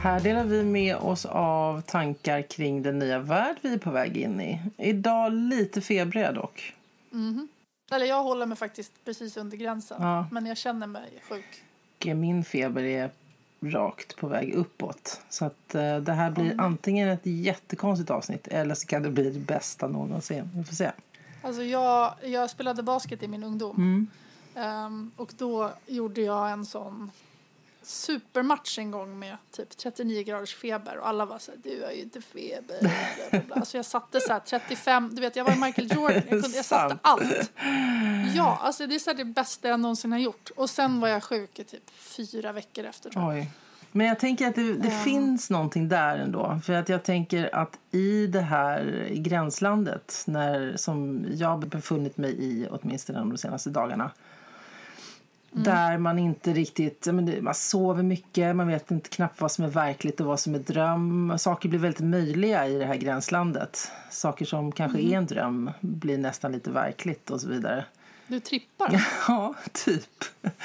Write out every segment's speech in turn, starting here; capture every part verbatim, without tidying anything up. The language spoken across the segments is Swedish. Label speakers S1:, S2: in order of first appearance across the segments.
S1: Här delar vi med oss av tankar kring den nya värld vi är på väg in i. Idag lite febriga dock.
S2: Mm-hmm. Eller jag håller mig faktiskt precis under gränsen. Ja. Men jag känner mig sjuk.
S1: Min feber är rakt på väg uppåt. Så att uh, det här blir mm. antingen ett jättekonstigt avsnitt. Eller så kan det bli det bästa någonsin. Vi får se.
S2: Alltså jag, jag spelade basket i min ungdom.
S1: Mm.
S2: Um, och då gjorde jag en sån supermatch en gång med typ trettionio graders feber. Och alla var så här, du har ju inte feber. Alltså jag satte så här trettiofem. Du vet, jag var Michael Jordan. Jag, kunde, jag satte allt. Ja, alltså det är så här det bästa jag någonsin har gjort. Och sen var jag sjuk i typ fyra veckor efter. Tror jag.
S1: Oj. Men jag tänker att det, det mm. finns någonting där ändå. För att jag tänker att i det här gränslandet, när, som jag har befunnit mig i åtminstone de senaste dagarna. Mm. Där man inte riktigt, man sover mycket, man vet inte knappt vad som är verkligt och vad som är dröm. Saker blir väldigt möjliga i det här gränslandet. Saker som kanske mm. är en dröm blir nästan lite verkligt och så vidare.
S2: Du trippar?
S1: Ja, typ.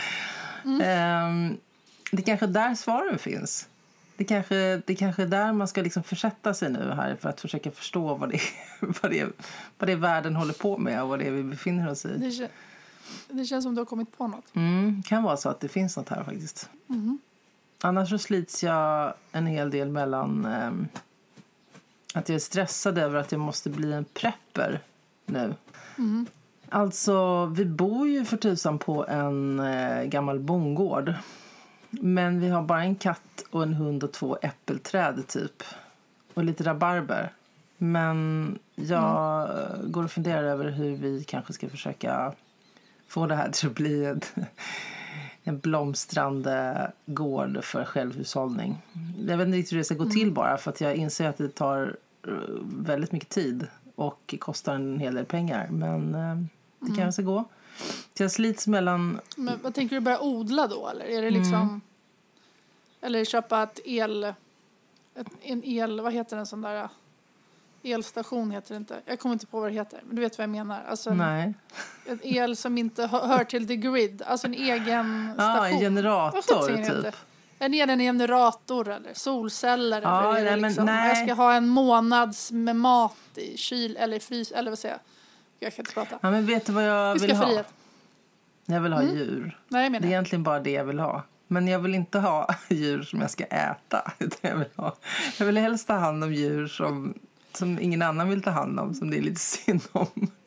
S1: Mm. Um, det kanske där svaren finns. Det kanske, det kanske är där man ska liksom försätta sig nu här för att försöka förstå vad det är, vad det är, vad det är världen håller på med och vad det är vi befinner oss i.
S2: Det, kän, det känns som du har kommit på något.
S1: Mm, kan vara så att det finns något här faktiskt.
S2: Mm.
S1: Annars så slits jag en hel del mellan eh, att jag är stressad över att jag måste bli en prepper nu.
S2: Mm.
S1: Alltså, vi bor ju för tusan på en eh, gammal bondgård. Men vi har bara en katt och en hund och två äppelträd typ. Och lite rabarber. Men jag mm. går och funderar över hur vi kanske ska försöka få det här till att bli en, en blomstrande gård för självhushållning. Jag vet inte riktigt hur det ska gå till bara. För att jag inser att det tar väldigt mycket tid. Och kostar en hel del pengar. Men det mm. kanske gå. Så jag slits mellan...
S2: Men vad tänker du, börja odla då? Eller är det liksom... Mm. Eller köpa ett el... Ett, en el... Vad heter en sån där... Elstation heter det inte. Jag kommer inte på vad det heter. Men du vet vad jag menar. Alltså en,
S1: Nej.
S2: En el som inte hör till the grid. Alltså en egen station.
S1: Ja, en generator typ.
S2: En egen generator eller solceller.
S1: Ja,
S2: eller
S1: nej,
S2: liksom,
S1: men nej.
S2: Jag ska ha en månads med mat i kyl eller frys. Eller vad säger jag? Jag kan inte prata.
S1: Ja, men vet du vad jag vill ha?
S2: Frihet.
S1: Jag vill ha
S2: mm.
S1: djur.
S2: Nej, jag menar.
S1: Det är egentligen bara det jag vill ha. Men jag vill inte ha djur som jag ska äta. Jag vill, ha. Jag vill helst ta hand om djur som, som ingen annan vill ta hand om. Som det är lite synd om.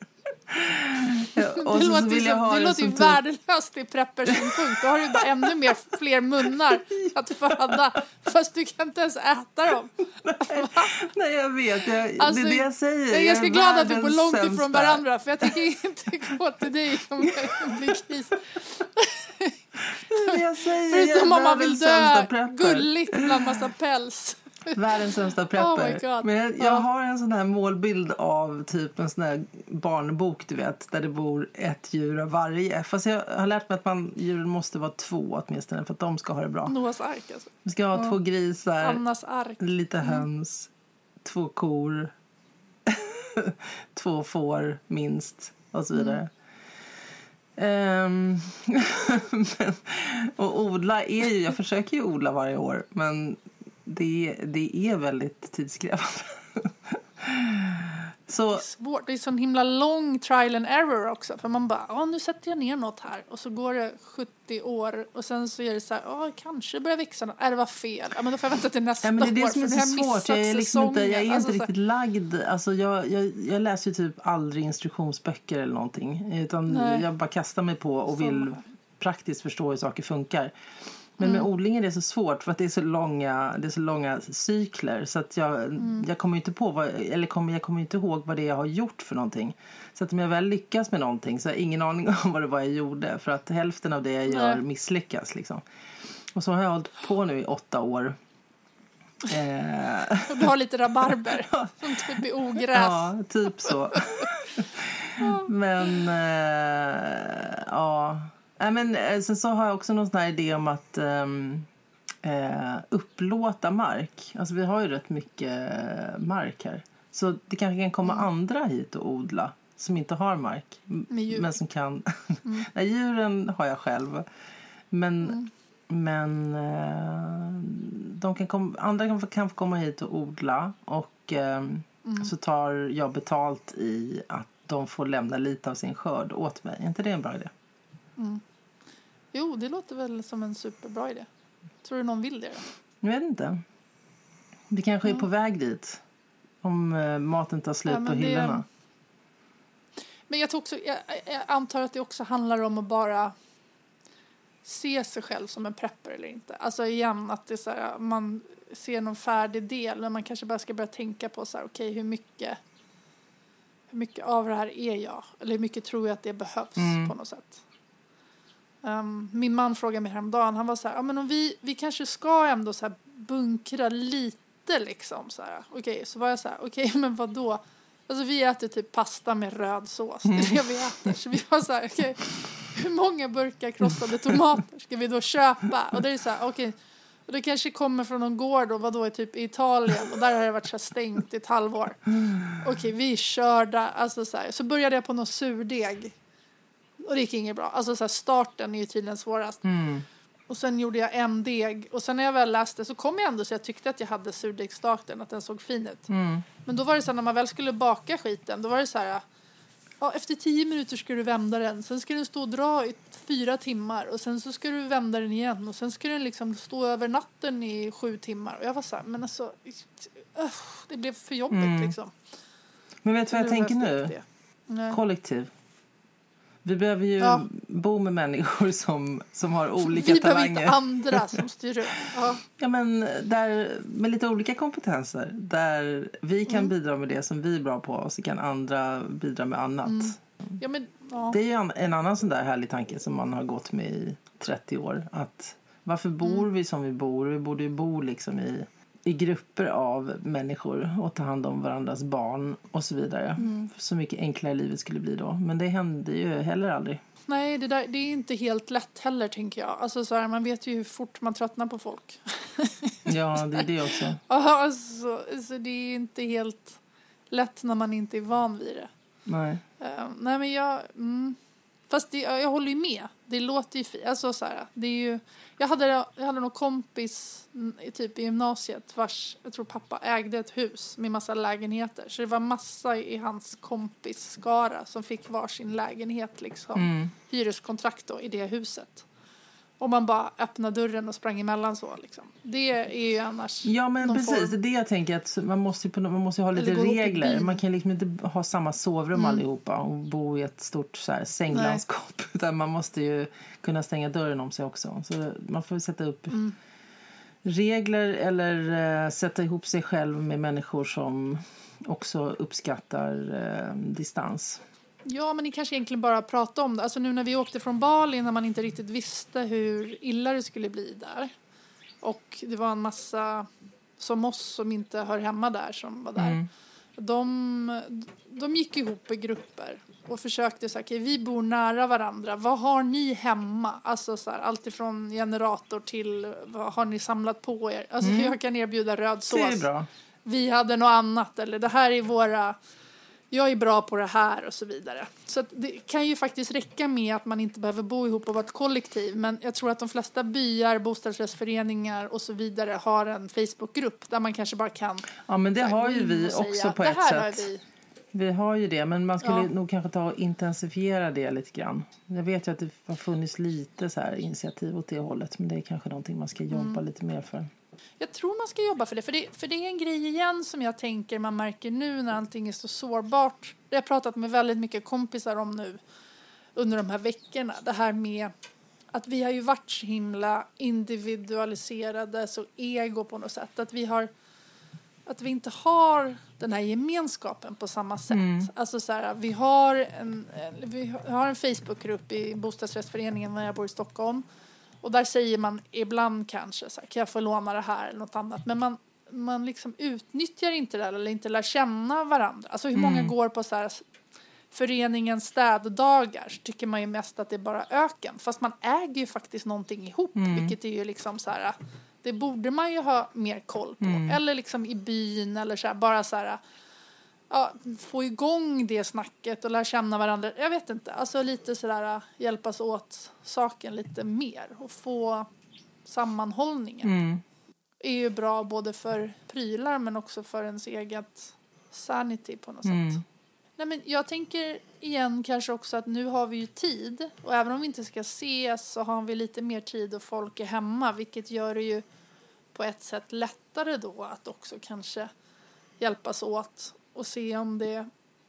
S1: Ja, och
S2: det
S1: så
S2: låter,
S1: vill
S2: som,
S1: jag ha
S2: det
S1: det
S2: låter ju
S1: typ...
S2: värdelöst i preppers-synpunkt. Då har du bara ännu mer, fler munnar att föda. Fast du kan inte ens äta dem.
S1: Nej, nej jag vet. Jag,
S2: alltså,
S1: det är det jag säger.
S2: Jag är ganska glad att vi är på långt
S1: sämsta.
S2: ifrån varandra. För jag tänker inte gå till dig om jag blir kris.
S1: Jag säger,
S2: förutom
S1: jag
S2: om man vill dö gulligt bland massa päls.
S1: Världens sämsta prepper.
S2: Oh
S1: men jag, jag ja. har en sån här målbild av typ en sån här barnbok, du vet, där det bor ett djur av varje. Fast jag har lärt mig att man, djuren måste vara två åtminstone för att de ska ha det bra.
S2: Noahs ark alltså.
S1: Vi ska ha ja. två grisar,
S2: Annas ark.
S1: lite höns, mm. två kor, två får minst och så vidare. Mm. Um, men, och odla är ju, jag försöker ju odla varje år, men det, det är väldigt tidskrävande. Så,
S2: det är svårt, det är sån himla lång trial and error också. För man bara, ja nu sätter jag ner något här. Och så går det sjuttio år och sen så är det så här, ja kanske börjar växa något. Är det var fel? Ja men då får jag vänta till nästa
S1: ja, men det är det
S2: år.
S1: som är så svårt, jag är, liksom inte, jag är inte
S2: alltså,
S1: riktigt lagd. Alltså jag, jag, jag läser ju typ aldrig instruktionsböcker eller någonting. Utan nej. Jag bara kastar mig på och vill så. praktiskt förstå hur saker funkar. Men med mm. odling är det så svårt för att det är så långa, det är så långa cykler så att jag, mm. jag kommer inte på vad, eller kommer, jag kommer inte ihåg vad det är jag har gjort för någonting. Så att om jag väl lyckas med någonting så har jag ingen aning om vad det var jag gjorde för att hälften av det jag gör Nej. misslyckas liksom. Och så har jag hållit på nu i åtta år.
S2: Eh. Du har lite rabarber som typ är ogräs.
S1: Ja, typ så. Men eh, ja... Ja, men sen så har jag också någon sån här idé om att um, uh, upplåta mark. Alltså vi har ju rätt mycket mark här. Så det kanske kan komma mm. andra hit och odla som inte har mark. Men som kan... Mm. Nej, djuren har jag själv. Men, mm. men uh, de kan kom, andra kan, kan få komma hit och odla. Och eh, mm. så tar jag betalt i att de får lämna lite av sin skörd åt mig. Är inte det en bra idé?
S2: Mm. Jo, det låter väl som en superbra idé. Tror du någon vill det då?
S1: Jag vet inte. Vi kanske mm. är på väg dit. Om eh, maten tar slut ja, på hyllorna.
S2: Det... Men jag, tror också, jag, jag antar att det också handlar om att bara se sig själv som en prepper eller inte. Alltså igen, att det är så här, man ser någon färdig del. Men man kanske bara ska börja tänka på så här, okej, okay, hur mycket hur mycket av det här är jag? Eller hur mycket tror jag att det behövs mm. på något sätt? Um, min man frågade mig häromdagen, han var så här, ja men om vi, vi kanske ska ändå så här bunkra lite liksom så här. Okej, okay, så var jag så här, okej okay, men vad då? Alltså vi äter typ pasta med röd sås, det är det vi äter. Så vi var så här, okej, okay, hur många burkar krossade tomater ska vi då köpa? Och det är så här, okej, okay, och det kanske kommer från någon gård och vad då är typ i Italien och där har det varit så stängt i ett halvår. Okej, okay, vi är körda, alltså så här, så började jag på någon surdeg. Och det gick inget bra. Alltså så här, starten är ju tydligen svårast. Mm. Och sen gjorde jag en deg. Och sen när jag väl läste så kom jag ändå så jag tyckte att jag hade surdegsstarten. Att den såg fin ut. Mm. Men då var det så här, när man väl skulle baka skiten. Då var det så här. Ja, efter tio minuter ska du vända den. Sen ska den stå och dra i fyra timmar. Och sen så ska du vända den igen. Och sen ska den liksom stå över natten i sju timmar. Och jag var så här, men alltså. Uh, det blev för jobbigt mm. liksom.
S1: Men vet du vad jag tänker nu? Kollektiv. Vi behöver ju ja. bo med människor som, som har olika vi talanger. Vi behöver
S2: inte andra som styr upp. Ja.
S1: Ja, men där, med lite olika kompetenser. Där vi kan mm. bidra med det som vi är bra på. Och så kan andra bidra med annat. Mm.
S2: Ja, men, ja.
S1: Det är ju en, en annan sån där härlig tanke som man har gått med i trettio år. Att varför bor mm. vi som vi bor? Vi borde ju bo liksom i... i grupper av människor och ta hand om varandras barn och så vidare. Mm. Så mycket enklare livet skulle bli då. Men det händer ju heller aldrig.
S2: Nej, det, där, det är inte helt lätt heller, tänker jag. Alltså, så här, man vet ju hur fort man tröttnar på folk.
S1: Ja, det är det också.
S2: Alltså, alltså, det är inte helt lätt när man inte är van vid det.
S1: Nej.
S2: Uh, nej, men jag... Mm. Fast det, jag håller ju med. Det låter ju fint. Alltså så här, det är ju... Jag hade, jag hade någon kompis typ i gymnasiet vars, jag tror pappa ägde ett hus med massa lägenheter. Så det var massa i hans kompis skara som fick varsin lägenhet liksom. Mm. Hyreskontrakt då i det huset. Och man bara öppnade dörren och sprang emellan så liksom. Det är ju annars...
S1: Ja, men precis. Form... Det är det jag tänker att man måste, på, man måste ha lite regler. Man kan liksom inte ha samma sovrum mm. allihopa och bo i ett stort så här, sänglandskap. Nej. Utan man måste ju kunna stänga dörren om sig också. Så man får sätta upp mm. regler eller uh, sätta ihop sig själv med människor som också uppskattar uh, distans.
S2: Ja, men ni kanske egentligen bara prata om det. Alltså nu när vi åkte från Bali, när man inte riktigt visste hur illa det skulle bli där. Och det var en massa som oss som inte hör hemma där som var där. Mm. De, de gick ihop i grupper och försökte säga, okej, vi bor nära varandra. Vad har ni hemma? Alltså så här, allt ifrån generator till vad har ni samlat på er? Alltså mm. jag kan erbjuda röd sås.
S1: Det är bra.
S2: Vi hade något annat, eller det här är våra... Jag är bra på det här och så vidare. Så att det kan ju faktiskt räcka med att man inte behöver bo ihop och vara ett kollektiv. Men jag tror att de flesta byar, bostadsrättsföreningar och så vidare har en Facebookgrupp där man kanske bara kan...
S1: Ja, men det har ju vi också på ett sätt. Vi. vi har ju det, men man skulle ja. nog kanske ta och intensifiera det lite grann. Jag vet ju att det har funnits lite så här initiativ åt det hållet. Men det är kanske någonting man ska jobba mm. lite mer för.
S2: Jag tror man ska jobba för det, för det. För det är en grej igen som jag tänker man märker nu när allting är så sårbart. Det har jag pratat med väldigt mycket kompisar om nu under de här veckorna. Det här med att vi har ju varit så himla individualiserade, så ego på något sätt. Att vi har att vi inte har den här gemenskapen på samma sätt. Mm. Alltså så här, vi har en, vi har en Facebookgrupp i bostadsrättsföreningen när jag bor i Stockholm. Och där säger man ibland kanske så här, kan jag få låna det här eller något annat. Men man, man liksom utnyttjar inte det eller inte lär känna varandra. Alltså hur många mm. går på så här föreningens städdagar, så tycker man ju mest att det är bara öken. Fast man äger ju faktiskt någonting ihop. Mm. Vilket är ju liksom så här, det borde man ju ha mer koll på. Mm. Eller liksom i byn eller så här, bara så här, ja, få igång det snacket och lära känna varandra. Jag vet inte, alltså lite sådär hjälpas åt saken lite mer och få sammanhållningen. Mm. är ju bra både för prylar men också för ens eget sanity på något
S1: Mm.
S2: sätt. Nej, men jag tänker igen kanske också att nu har vi ju tid. Och även om vi inte ska ses så har vi lite mer tid och folk är hemma. Vilket gör det ju på ett sätt lättare då att också kanske hjälpas åt och se om det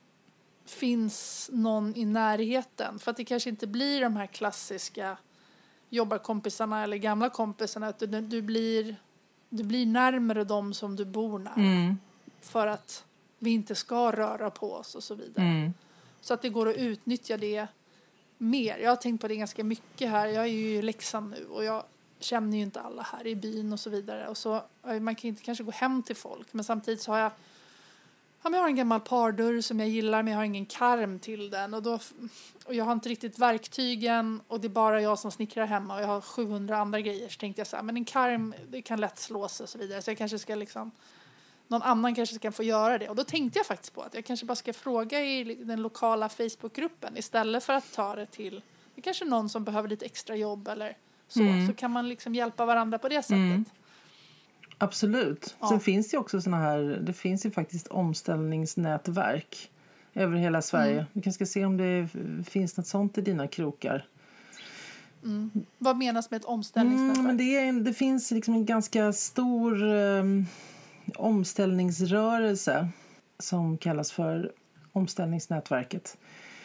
S2: finns någon i närheten. För att det kanske inte blir de här klassiska jobbarkompisarna eller gamla kompisarna. Utan du, du, blir, du blir närmare dem som du bor nära.
S1: Mm.
S2: För att vi inte ska röra på oss och så vidare.
S1: Mm.
S2: Så att det går att utnyttja det mer. Jag har tänkt på det ganska mycket här. Jag är ju i Leksand nu och jag känner ju inte alla här i byn och så vidare. Och så, man kan inte kanske gå hem till folk. Men samtidigt så har jag, ja, jag har en gammal pardörr som jag gillar men jag har ingen karm till den. Och, då, och jag har inte riktigt verktygen och det är bara jag som snickrar hemma och jag har sjuhundra andra grejer. Så tänkte jag så här, men en karm det kan lätt slås och så vidare. Så jag kanske ska liksom... Någon annan kanske ska få göra det. Och då tänkte jag faktiskt på att jag kanske bara ska fråga i den lokala Facebookgruppen istället för att ta det till det kanske någon som behöver lite extra jobb eller så.
S1: Mm.
S2: Så kan man liksom hjälpa varandra på det sättet.
S1: Mm. Absolut.
S2: Ja.
S1: Sen finns det ju också såna här, det finns ju faktiskt omställningsnätverk över hela Sverige.
S2: Mm.
S1: Vi kanske ska se om det finns något sånt i dina krokar.
S2: Mm. Vad menas med ett omställningsnätverk?
S1: Mm, men det, är, det finns liksom en ganska stor um, omställningsrörelse som kallas för omställningsnätverket.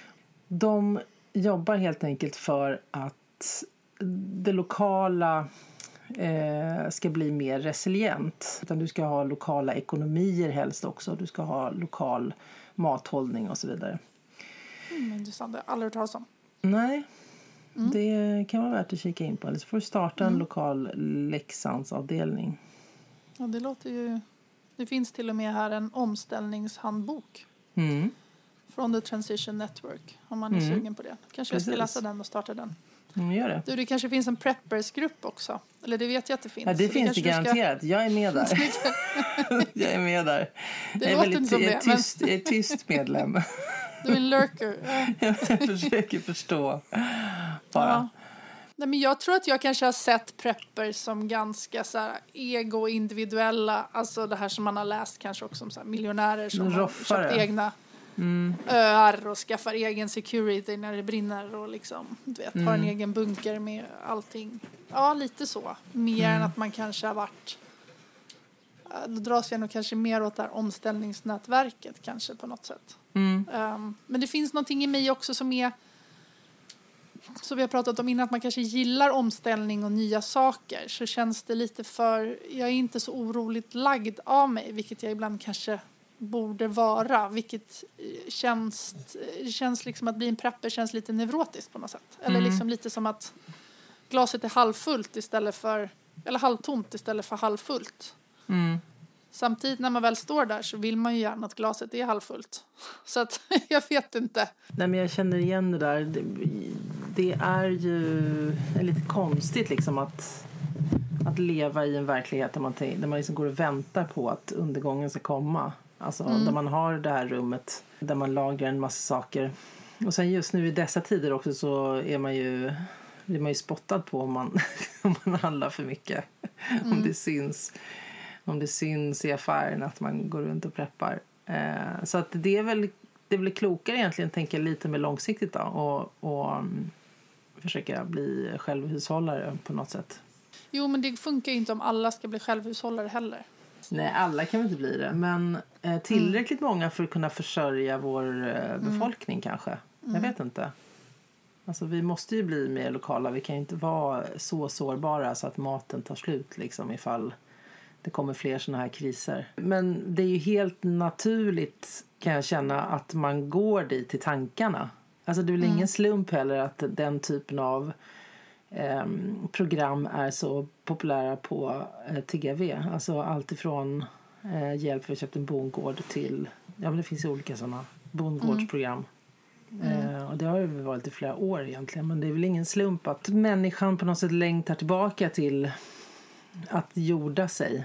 S1: De jobbar helt enkelt för att det lokala eh, ska bli mer resilient. Utan du ska ha lokala ekonomier helst också. Du ska ha lokal mathållning och så vidare.
S2: Mm, intressant, jag har aldrig hört talas om.
S1: Nej,
S2: Mm.
S1: det kan vara värt att kika in på. Eller så får du starta en
S2: Mm.
S1: lokal Leksandsavdelning.
S2: Ja, det låter ju... Det finns till och med här en omställningshandbok
S1: Mm.
S2: från The Transition Network. Om man är
S1: Mm.
S2: sugen på det. Kanske jag ska
S1: Precis.
S2: läsa den och starta den.
S1: Mm, gör det.
S2: Du, det kanske finns en preppersgrupp också. Eller det vet jag att det finns.
S1: Ja, det
S2: Så
S1: finns det
S2: kanske du ska-
S1: garanterat. Jag är med där. jag är med där.
S2: Det
S1: jag är
S2: låter
S1: väldigt
S2: inte som
S1: jag är
S2: det, men-
S1: tyst, jag är tyst medlem.
S2: Du är en lurker. Ja.
S1: jag försöker förstå. Bara.
S2: Ja. Nej, men jag tror att jag kanske har sett preppers som ganska så här, ego-individuella. Alltså det här som man har läst kanske också om så här, miljonärer som har
S1: Roffare.
S2: köpt egna
S1: Mm.
S2: öar och skaffar egen security när det brinner och liksom, du vet, har en
S1: Mm.
S2: egen bunker med allting. Ja, lite så. Mer
S1: Mm.
S2: än att man kanske har varit... Ja, då dras jag nog kanske mer åt det här omställningsnätverket kanske på något sätt.
S1: Mm.
S2: Um, men det finns någonting i mig också som är... Så vi har pratat om innan att man kanske gillar omställning och nya saker. Så känns det lite för... Jag är inte så oroligt lagd av mig. Vilket jag ibland kanske borde vara. Vilket eh, känns... Det känns liksom att bli en prepper känns lite neurotiskt på något sätt. Eller
S1: Mm.
S2: liksom lite som att glaset är halvfullt istället för... Eller halvtomt istället för halvfullt.
S1: Mm.
S2: Samtidigt när man väl står där så vill man ju gärna att glaset är halvfullt. Så att jag vet inte.
S1: Nej, men jag känner igen det där. Det, det är ju lite konstigt liksom att, att leva i en verklighet där man, där man liksom går och väntar på att undergången ska komma. Alltså
S2: Mm.
S1: där man har det här rummet där man lagrar en massa saker. Och sen just nu i dessa tider också så är man ju, blir man ju spottad på om man, om man handlar för mycket.
S2: Mm.
S1: Om det syns. Om det syns i affären att man går runt och preppar. Eh, så att det är väl det är väl klokare egentligen att tänka lite mer långsiktigt då. Och, och um, försöka bli självhushållare på något sätt.
S2: Jo, men det funkar ju inte om alla ska bli självhushållare heller.
S1: Nej, alla kan väl inte bli det. Men eh, tillräckligt mm. många för att kunna försörja vår eh, befolkning mm. kanske. Jag
S2: Mm.
S1: vet inte. Alltså vi måste ju bli mer lokala. Vi kan ju inte vara så sårbara så att maten tar slut liksom ifall det kommer fler såna här kriser. Men det är ju helt naturligt kan jag känna att man går dit till tankarna. Alltså det är väl
S2: Mm.
S1: ingen slump heller att den typen av eh, program är så populära på eh, T V. Alltså allt ifrån eh, hjälp för att köpa en bondgård till, ja men det finns ju olika sådana bondgårdsprogram. Mm. Eh, och det har ju varit i flera år egentligen. Men det är väl ingen slump att människan på något sätt längtar tillbaka till att jorda sig.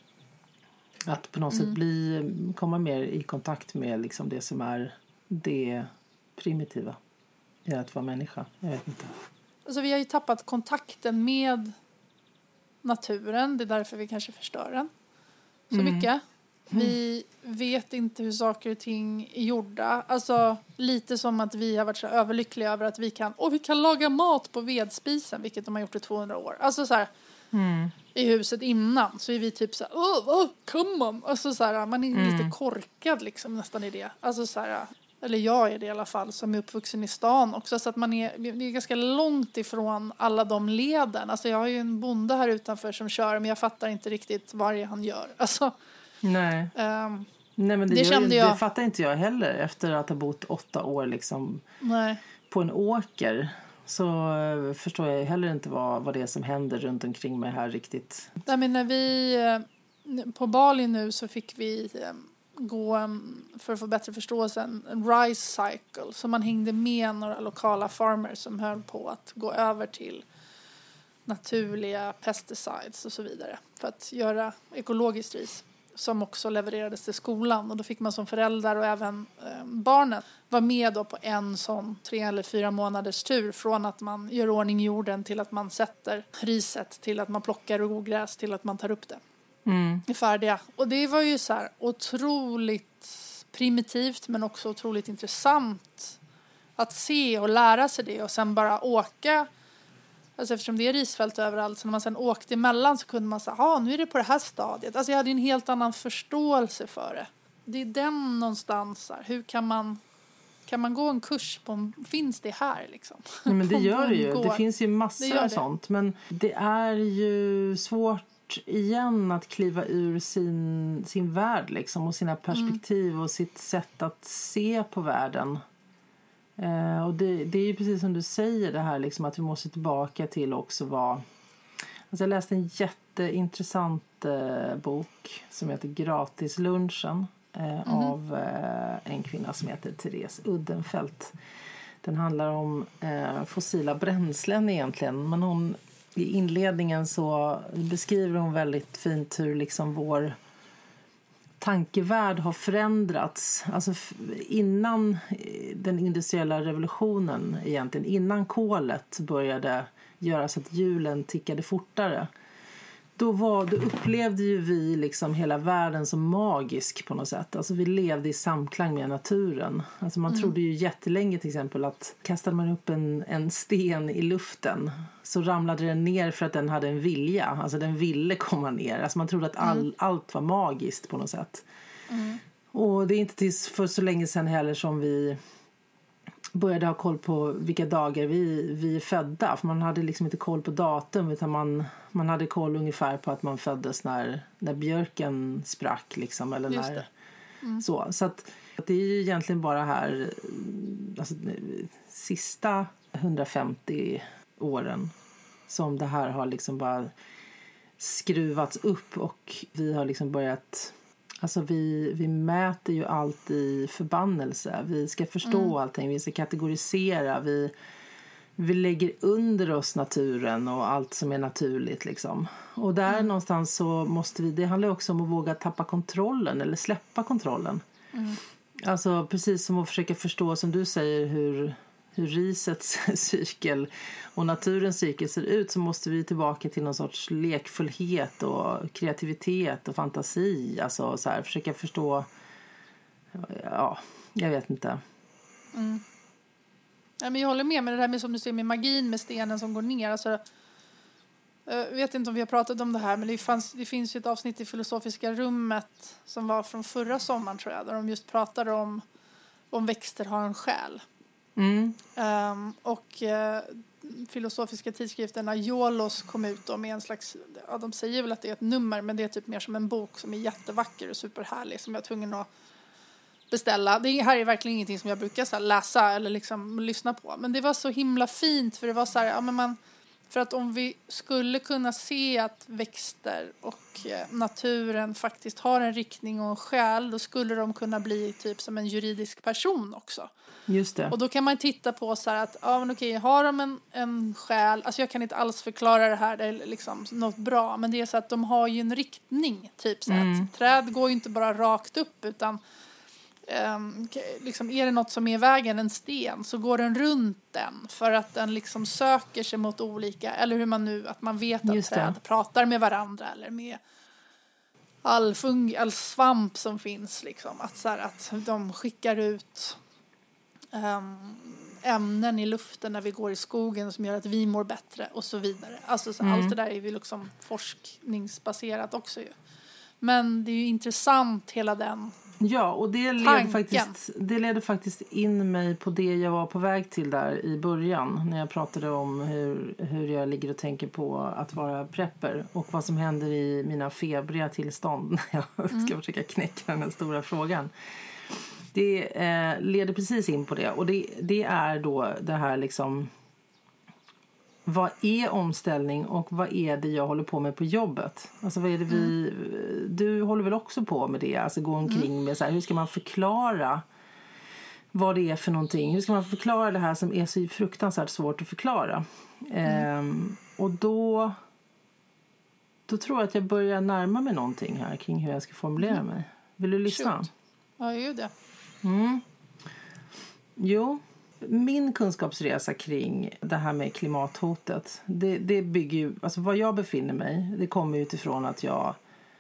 S1: Att på något
S2: Mm.
S1: sätt bli, komma mer i kontakt med liksom det som är det primitiva i att vara människa. Jag vet inte.
S2: Alltså vi har ju tappat kontakten med naturen. Det är därför vi kanske förstör den så
S1: Mm.
S2: mycket. Vi vet inte hur saker och ting är gjorda. Alltså lite som att vi har varit så överlyckliga över att vi kan, och vi kan laga mat på vedspisen, vilket de har gjort i tvåhundra år. Alltså så här,
S1: Mm.
S2: i huset innan så är vi typ så här, åh, oh, come on. Alltså så här, man är
S1: Mm.
S2: lite korkad liksom nästan i det. Alltså så här, eller jag är det i alla fall, som är uppvuxen i stan också, så att man är, det är ganska långt ifrån alla de leden. Alltså jag har ju en bonde här utanför som kör, men jag fattar inte riktigt vad det är han gör. Alltså
S1: Nej.
S2: Um,
S1: Nej, men det,
S2: det
S1: gör,
S2: kände
S1: det
S2: jag.
S1: fattar inte jag heller efter att ha bott åtta år liksom
S2: Nej.
S1: på en åker. Så uh, förstår jag heller inte vad, vad det är som händer runt omkring mig här riktigt.
S2: Nej, men när vi uh, på Bali nu så fick vi uh, gå um, för att få bättre förståelse en, en rice cycle. Så man hängde med några lokala farmers som höll på att gå över till naturliga pesticides och så vidare för att göra ekologiskt ris, som också levererades till skolan. Och då fick man som föräldrar och även eh, barnen vara med då på en sån tre eller fyra månaders tur, från att man gör ordning jorden till att man sätter riset, till att man plockar ogräs, till att man tar upp det.
S1: Mm.
S2: Är färdiga. Och det var ju så här otroligt primitivt men också otroligt intressant att se och lära sig det, och sen bara åka. Alltså eftersom det är risfält överallt, så när man sen åkte emellan så kunde man säga, ja, nu är det på det här stadiet. Alltså jag hade en helt annan förståelse för det. Det är den någonstans här. Hur kan man, kan man gå en kurs på en, finns det här liksom?
S1: Ja, men det
S2: På en
S1: gör det ju.
S2: bondgård.
S1: Det finns ju
S2: Det
S1: massor
S2: gör
S1: av
S2: det.
S1: sånt. Men det är ju svårt igen att kliva ur sin, sin värld liksom, och sina perspektiv mm. och sitt sätt att se på världen. Eh, och det, det är ju precis som du säger det här liksom, att vi måste tillbaka till också vad... Alltså jag läste en jätteintressant eh, bok som heter Gratislunchen eh, mm. av eh, en kvinna som heter Therese Uddenfelt. Den handlar om eh, fossila bränslen egentligen, men hon, i inledningen så beskriver hon väldigt fint hur liksom vår tankevärld har förändrats. Alltså innan den industriella revolutionen egentligen, innan kolet började göra så att hjulen tickade fortare. Då, var, då upplevde ju vi liksom hela världen som magisk på något sätt. Alltså vi levde i samklang med naturen. Alltså man mm. trodde ju jättelänge till exempel att kastade man upp en, en sten i luften så ramlade den ner för att den hade en vilja. Alltså den ville komma ner. Alltså man trodde att all, mm. allt var magiskt på något sätt. Mm. Och det är inte tills för så länge sedan heller som vi började ha koll på vilka dagar vi, vi är födda. För man hade liksom inte koll på datum, utan man, man hade koll ungefär på att man föddes när, när björken sprack. Liksom, eller när, mm. så. Så att, att det är ju egentligen bara här alltså, sista hundrafemtio åren som det här har liksom bara skruvats upp, och vi har liksom börjat... Alltså vi, vi mäter ju allt i förbannelse. Vi ska förstå mm. allting. Vi ska kategorisera. Vi, vi lägger under oss naturen och allt som är naturligt. Liksom. Och där mm. någonstans så måste vi... Det handlar också om att våga tappa kontrollen eller släppa kontrollen. Mm. Alltså precis som att försöka förstå, som du säger, hur, hur risets cykel och naturens cykel ser ut, så måste vi tillbaka till någon sorts lekfullhet och kreativitet och fantasi. Alltså så här, försöka förstå, ja, jag vet inte.
S2: Mm. Ja, men jag håller med med det där med, som du säger, med magin med stenen som går ner. Alltså, jag vet inte om vi har pratat om det här, men det, fanns, det finns ju ett avsnitt i Filosofiska rummet som var från förra sommaren, tror jag, där de just pratade om om växter har en själ. Mm. Um, och uh, filosofiska tidskrifterna Jolos kom ut då med en slags, ja, de säger väl att det är ett nummer, men det är typ mer som en bok som är jättevacker och superhärlig, som jag är tvungen att beställa. Det här är verkligen ingenting som jag brukar så här, läsa eller liksom lyssna på, men det var så himla fint, för det var så här, ja, men man, för att om vi skulle kunna se att växter och eh, naturen faktiskt har en riktning och en själ, då skulle de kunna bli typ som en juridisk person också.
S1: Just det.
S2: Och då kan man titta på så här att, ja men okej, har de en, en själ, alltså jag kan inte alls förklara det här, det är liksom något bra, men det är så att de har ju en riktning, typ så mm. att träd går ju inte bara rakt upp, utan Um, liksom, är det något som är i vägen, en sten, så går den runt den för att den liksom söker sig mot olika, eller hur man nu, att man vet att träd pratar med varandra eller med all, fung, all svamp som finns liksom, att, så här, att de skickar ut um, ämnen i luften när vi går i skogen som gör att vi mår bättre och så vidare. Alltså så, mm. allt det där är ju liksom forskningsbaserat också ju. Men det är ju intressant hela den
S1: Ja, och det leder, faktiskt, det leder faktiskt in mig på det jag var på väg till där i början. När jag pratade om hur, hur jag ligger och tänker på att vara prepper. Och vad som händer i mina febriga tillstånd när jag mm. ska försöka knäcka den här stora frågan. Det eh, leder precis in på det. Och det, det är då det här liksom... Vad är omställning och vad är det jag håller på med på jobbet? Alltså vad är det vi... Mm. Du håller väl också på med det? Alltså gå omkring mm. med så här, hur ska man förklara vad det är för någonting? Hur ska man förklara det här som är så fruktansvärt svårt att förklara? Mm. Ehm, och då... Då tror jag att jag börjar närma mig någonting här kring hur jag ska formulera mm. mig. Vill du lyssna?
S2: Shoot. Ja, ju det.
S1: Mm. Jo... Min kunskapsresa kring det här med klimathotet, det, det bygger ju, alltså var jag befinner mig, det kommer utifrån att jag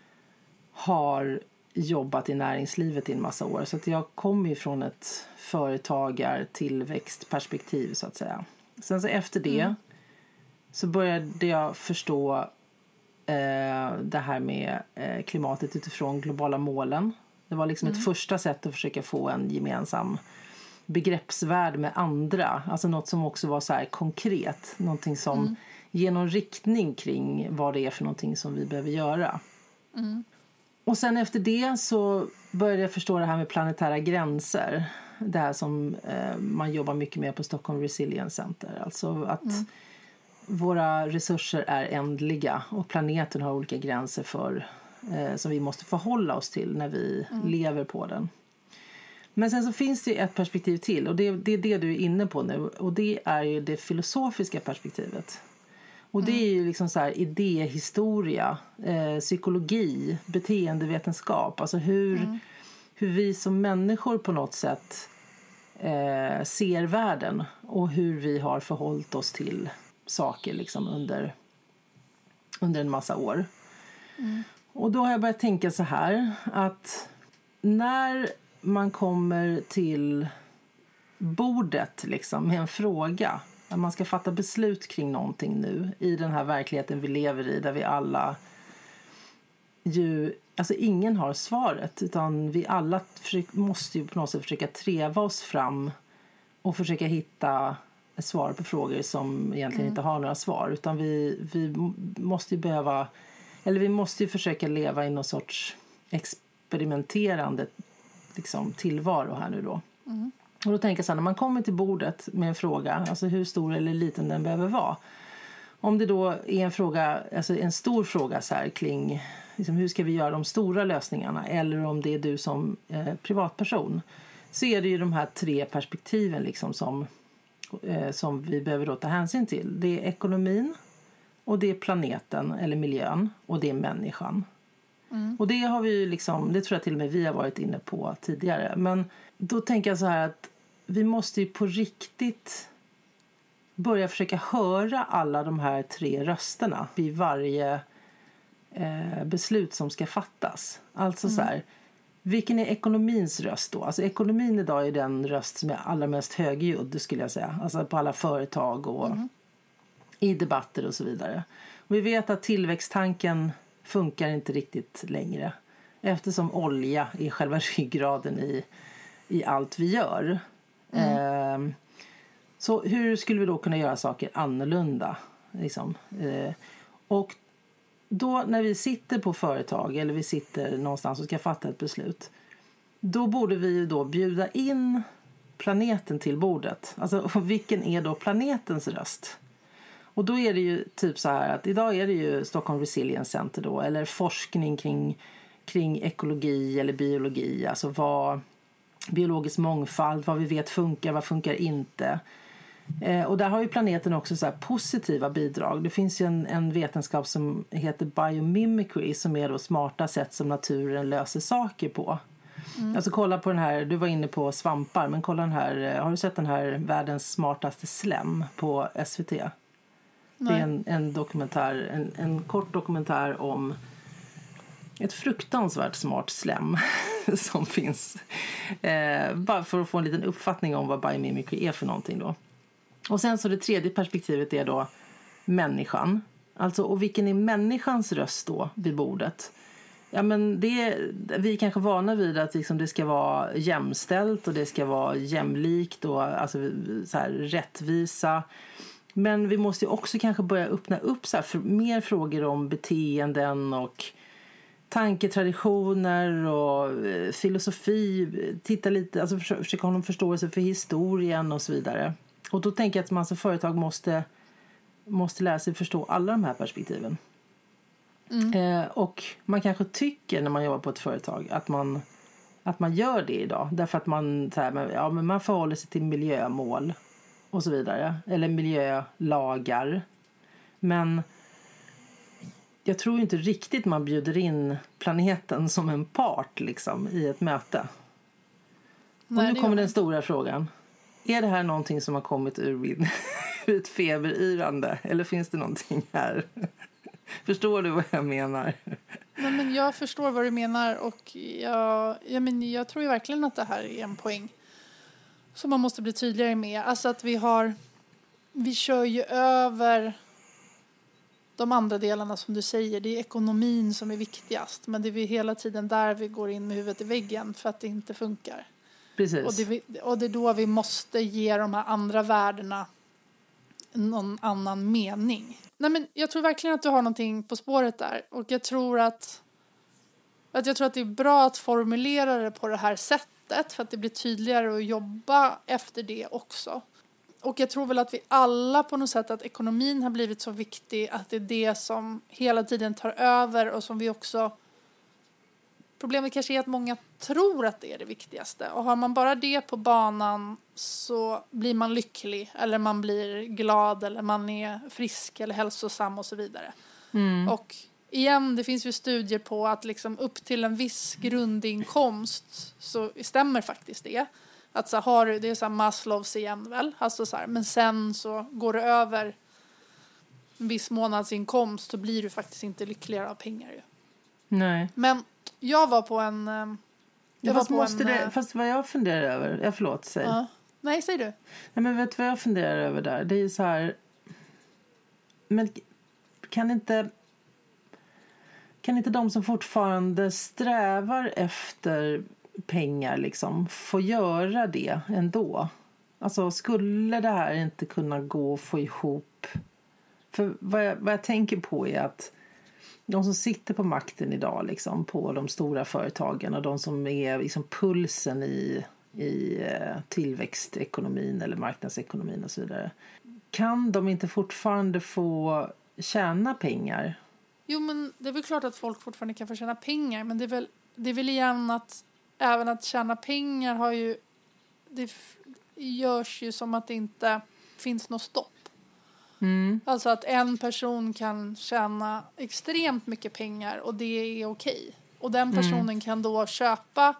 S1: har jobbat i näringslivet i en massa år. Så att jag kommer ju från ett företagar-tillväxtperspektiv så att säga. Sen så efter det mm. så började jag förstå eh, det här med eh, klimatet utifrån globala målen. Det var liksom mm. ett första sätt att försöka få en gemensam begreppsvärld med andra, alltså något som också var så här konkret, någonting som mm. ger någon riktning kring vad det är för någonting som vi behöver göra. Mm. Och sen efter det så började jag förstå det här med planetära gränser, det här som eh, man jobbar mycket med på Stockholm Resilience Center, alltså att mm. våra resurser är ändliga och planeten har olika gränser för eh, som vi måste förhålla oss till när vi mm. lever på den. Men sen så finns det ett perspektiv till, och det, det är det du är inne på nu, och det är ju det filosofiska perspektivet. Och mm. det är ju liksom så här idéhistoria, eh, psykologi, beteendevetenskap, alltså hur, mm. hur vi som människor på något sätt eh, ser världen och hur vi har förhållit oss till saker liksom under, under en massa år. Mm. Och då har jag börjat tänka så här, att när man kommer till bordet liksom med en fråga, när man ska fatta beslut kring någonting nu i den här verkligheten vi lever i, där vi alla ju, alltså ingen har svaret, utan vi alla försöker, måste ju på något sätt försöka treva oss fram och försöka hitta ett svar på frågor som egentligen mm. inte har några svar, utan vi, vi måste ju behöva, eller vi måste ju försöka leva i någon sorts experimenterande liksom tillvaro här nu då. Mm. Och då tänker jag så här, när man kommer till bordet med en fråga, alltså hur stor eller liten den behöver vara. Om det då är en fråga, alltså en stor fråga så här kring liksom, hur ska vi göra de stora lösningarna, eller om det är du som eh, privatperson, så är det ju de här tre perspektiven liksom som, eh, som vi behöver då ta hänsyn till. Det är ekonomin, och det är planeten eller miljön, och det är människan. Mm. Och det har vi ju liksom, det tror jag till och med vi har varit inne på tidigare. Men då tänker jag så här att vi måste ju på riktigt börja försöka höra alla de här tre rösterna i varje eh, beslut som ska fattas. Alltså mm. så här, vilken är ekonomins röst då? Alltså ekonomin idag är den röst som är allra mest högljudd, skulle jag säga. Alltså på alla företag och mm. i debatter och så vidare. Och vi vet att tillväxttanken funkar inte riktigt längre, eftersom olja är själva ryggraden i, i allt vi gör. Mm. Eh, så hur skulle vi då kunna göra saker annorlunda? Liksom? Eh, och då när vi sitter på företag eller vi sitter någonstans och ska fatta ett beslut, då borde vi då bjuda in planeten till bordet. Alltså vilken är då planetens röst? Och då är det ju typ så här att idag är det ju Stockholm Resilience Center då, eller forskning kring, kring ekologi eller biologi, alltså vad biologisk mångfald, vad vi vet funkar, vad funkar inte. Eh, och där har ju planeten också så här positiva bidrag. Det finns ju en, en vetenskap som heter biomimicry, som är då smarta sätt som naturen löser saker på. Mm. Alltså kolla på den här, du var inne på svampar, men kolla den här, har du sett den här Världens smartaste slem på S V T? Nej. Det är en, en dokumentär, en, en kort dokumentär om ett fruktansvärt smart slem som finns. Eh, bara för att få en liten uppfattning om vad biomimicry är för någonting då. Och sen så det tredje perspektivet är då människan. Alltså, och vilken är människans röst då vid bordet? Ja, men det, vi är kanske vana vid att liksom det ska vara jämställt och det ska vara jämlikt och alltså, så här, rättvisa. Men vi måste ju också kanske börja öppna upp så här, för mer frågor om beteenden och tanketraditioner och eh, filosofi. Titta lite, alltså försöka, försöka ha någon förståelse för historien och så vidare. Och då tänker jag att man som företag måste, måste lära sig förstå alla de här perspektiven. Mm. Eh, och man kanske tycker när man jobbar på ett företag att man, att man gör det idag. Därför att man, så här, ja, men man förhåller sig till miljömål och så vidare. Eller miljölagar. Men jag tror inte riktigt man bjuder in planeten som en part liksom, i ett möte. Nej, och nu kommer den stora frågan. Är det här någonting som har kommit ur, min, ur ett feberyrande? Eller finns det någonting här? Förstår du vad jag menar?
S2: Nej, men jag förstår vad du menar. Och jag, jag, men jag tror ju verkligen att det här är en poäng som man måste bli tydligare med. Alltså att vi har... Vi kör ju över de andra delarna som du säger. Det är ekonomin som är viktigast. Men det är vi hela tiden där vi går in med huvudet i väggen för att det inte funkar.
S1: Precis.
S2: Och det, och det är då vi måste ge de här andra värdena någon annan mening. Nej, men jag tror verkligen att du har någonting på spåret där. Och jag tror att, att, jag tror att det är bra att formulera det på det här sättet. För att det blir tydligare att jobba efter det också. Och jag tror väl att vi alla på något sätt att ekonomin har blivit så viktig att det är det som hela tiden tar över och som vi också... Problemet kanske är att många tror att det är det viktigaste. Och har man bara det på banan så blir man lycklig. Eller man blir glad eller man är frisk eller hälsosam och så vidare. Mm. Och igen, det finns ju studier på att liksom upp till en viss grundinkomst så stämmer faktiskt det. Att så har du, det är så här Maslows igen väl. Alltså så här, men sen så går det över en viss månadsinkomst så blir du faktiskt inte lyckligare av pengar ju.
S1: Nej.
S2: Men jag var på en... Jag
S1: fast,
S2: var på
S1: måste
S2: en,
S1: det, fast vad jag funderar över... Ja, förlåt, säg.
S2: Ja. Nej, säg du.
S1: Nej, men vet du vad jag funderar över där? Det är ju så här... Men kan inte... Kan inte de som fortfarande strävar efter pengar liksom få göra det ändå? Alltså, skulle det här inte kunna gå att få ihop? För vad jag, vad jag tänker på är att de som sitter på makten idag liksom, på de stora företagen och de som är liksom pulsen i, i tillväxtekonomin eller marknadsekonomin och så vidare. Kan de inte fortfarande få tjäna pengar?
S2: Jo, men det är väl klart att folk fortfarande kan få tjäna pengar. Men det är väl, det är väl igen att även att tjäna pengar har ju... Det f- görs ju som att det inte finns något stopp. Mm. Alltså att en person kan tjäna extremt mycket pengar och det är okej. Och den personen mm. kan då köpa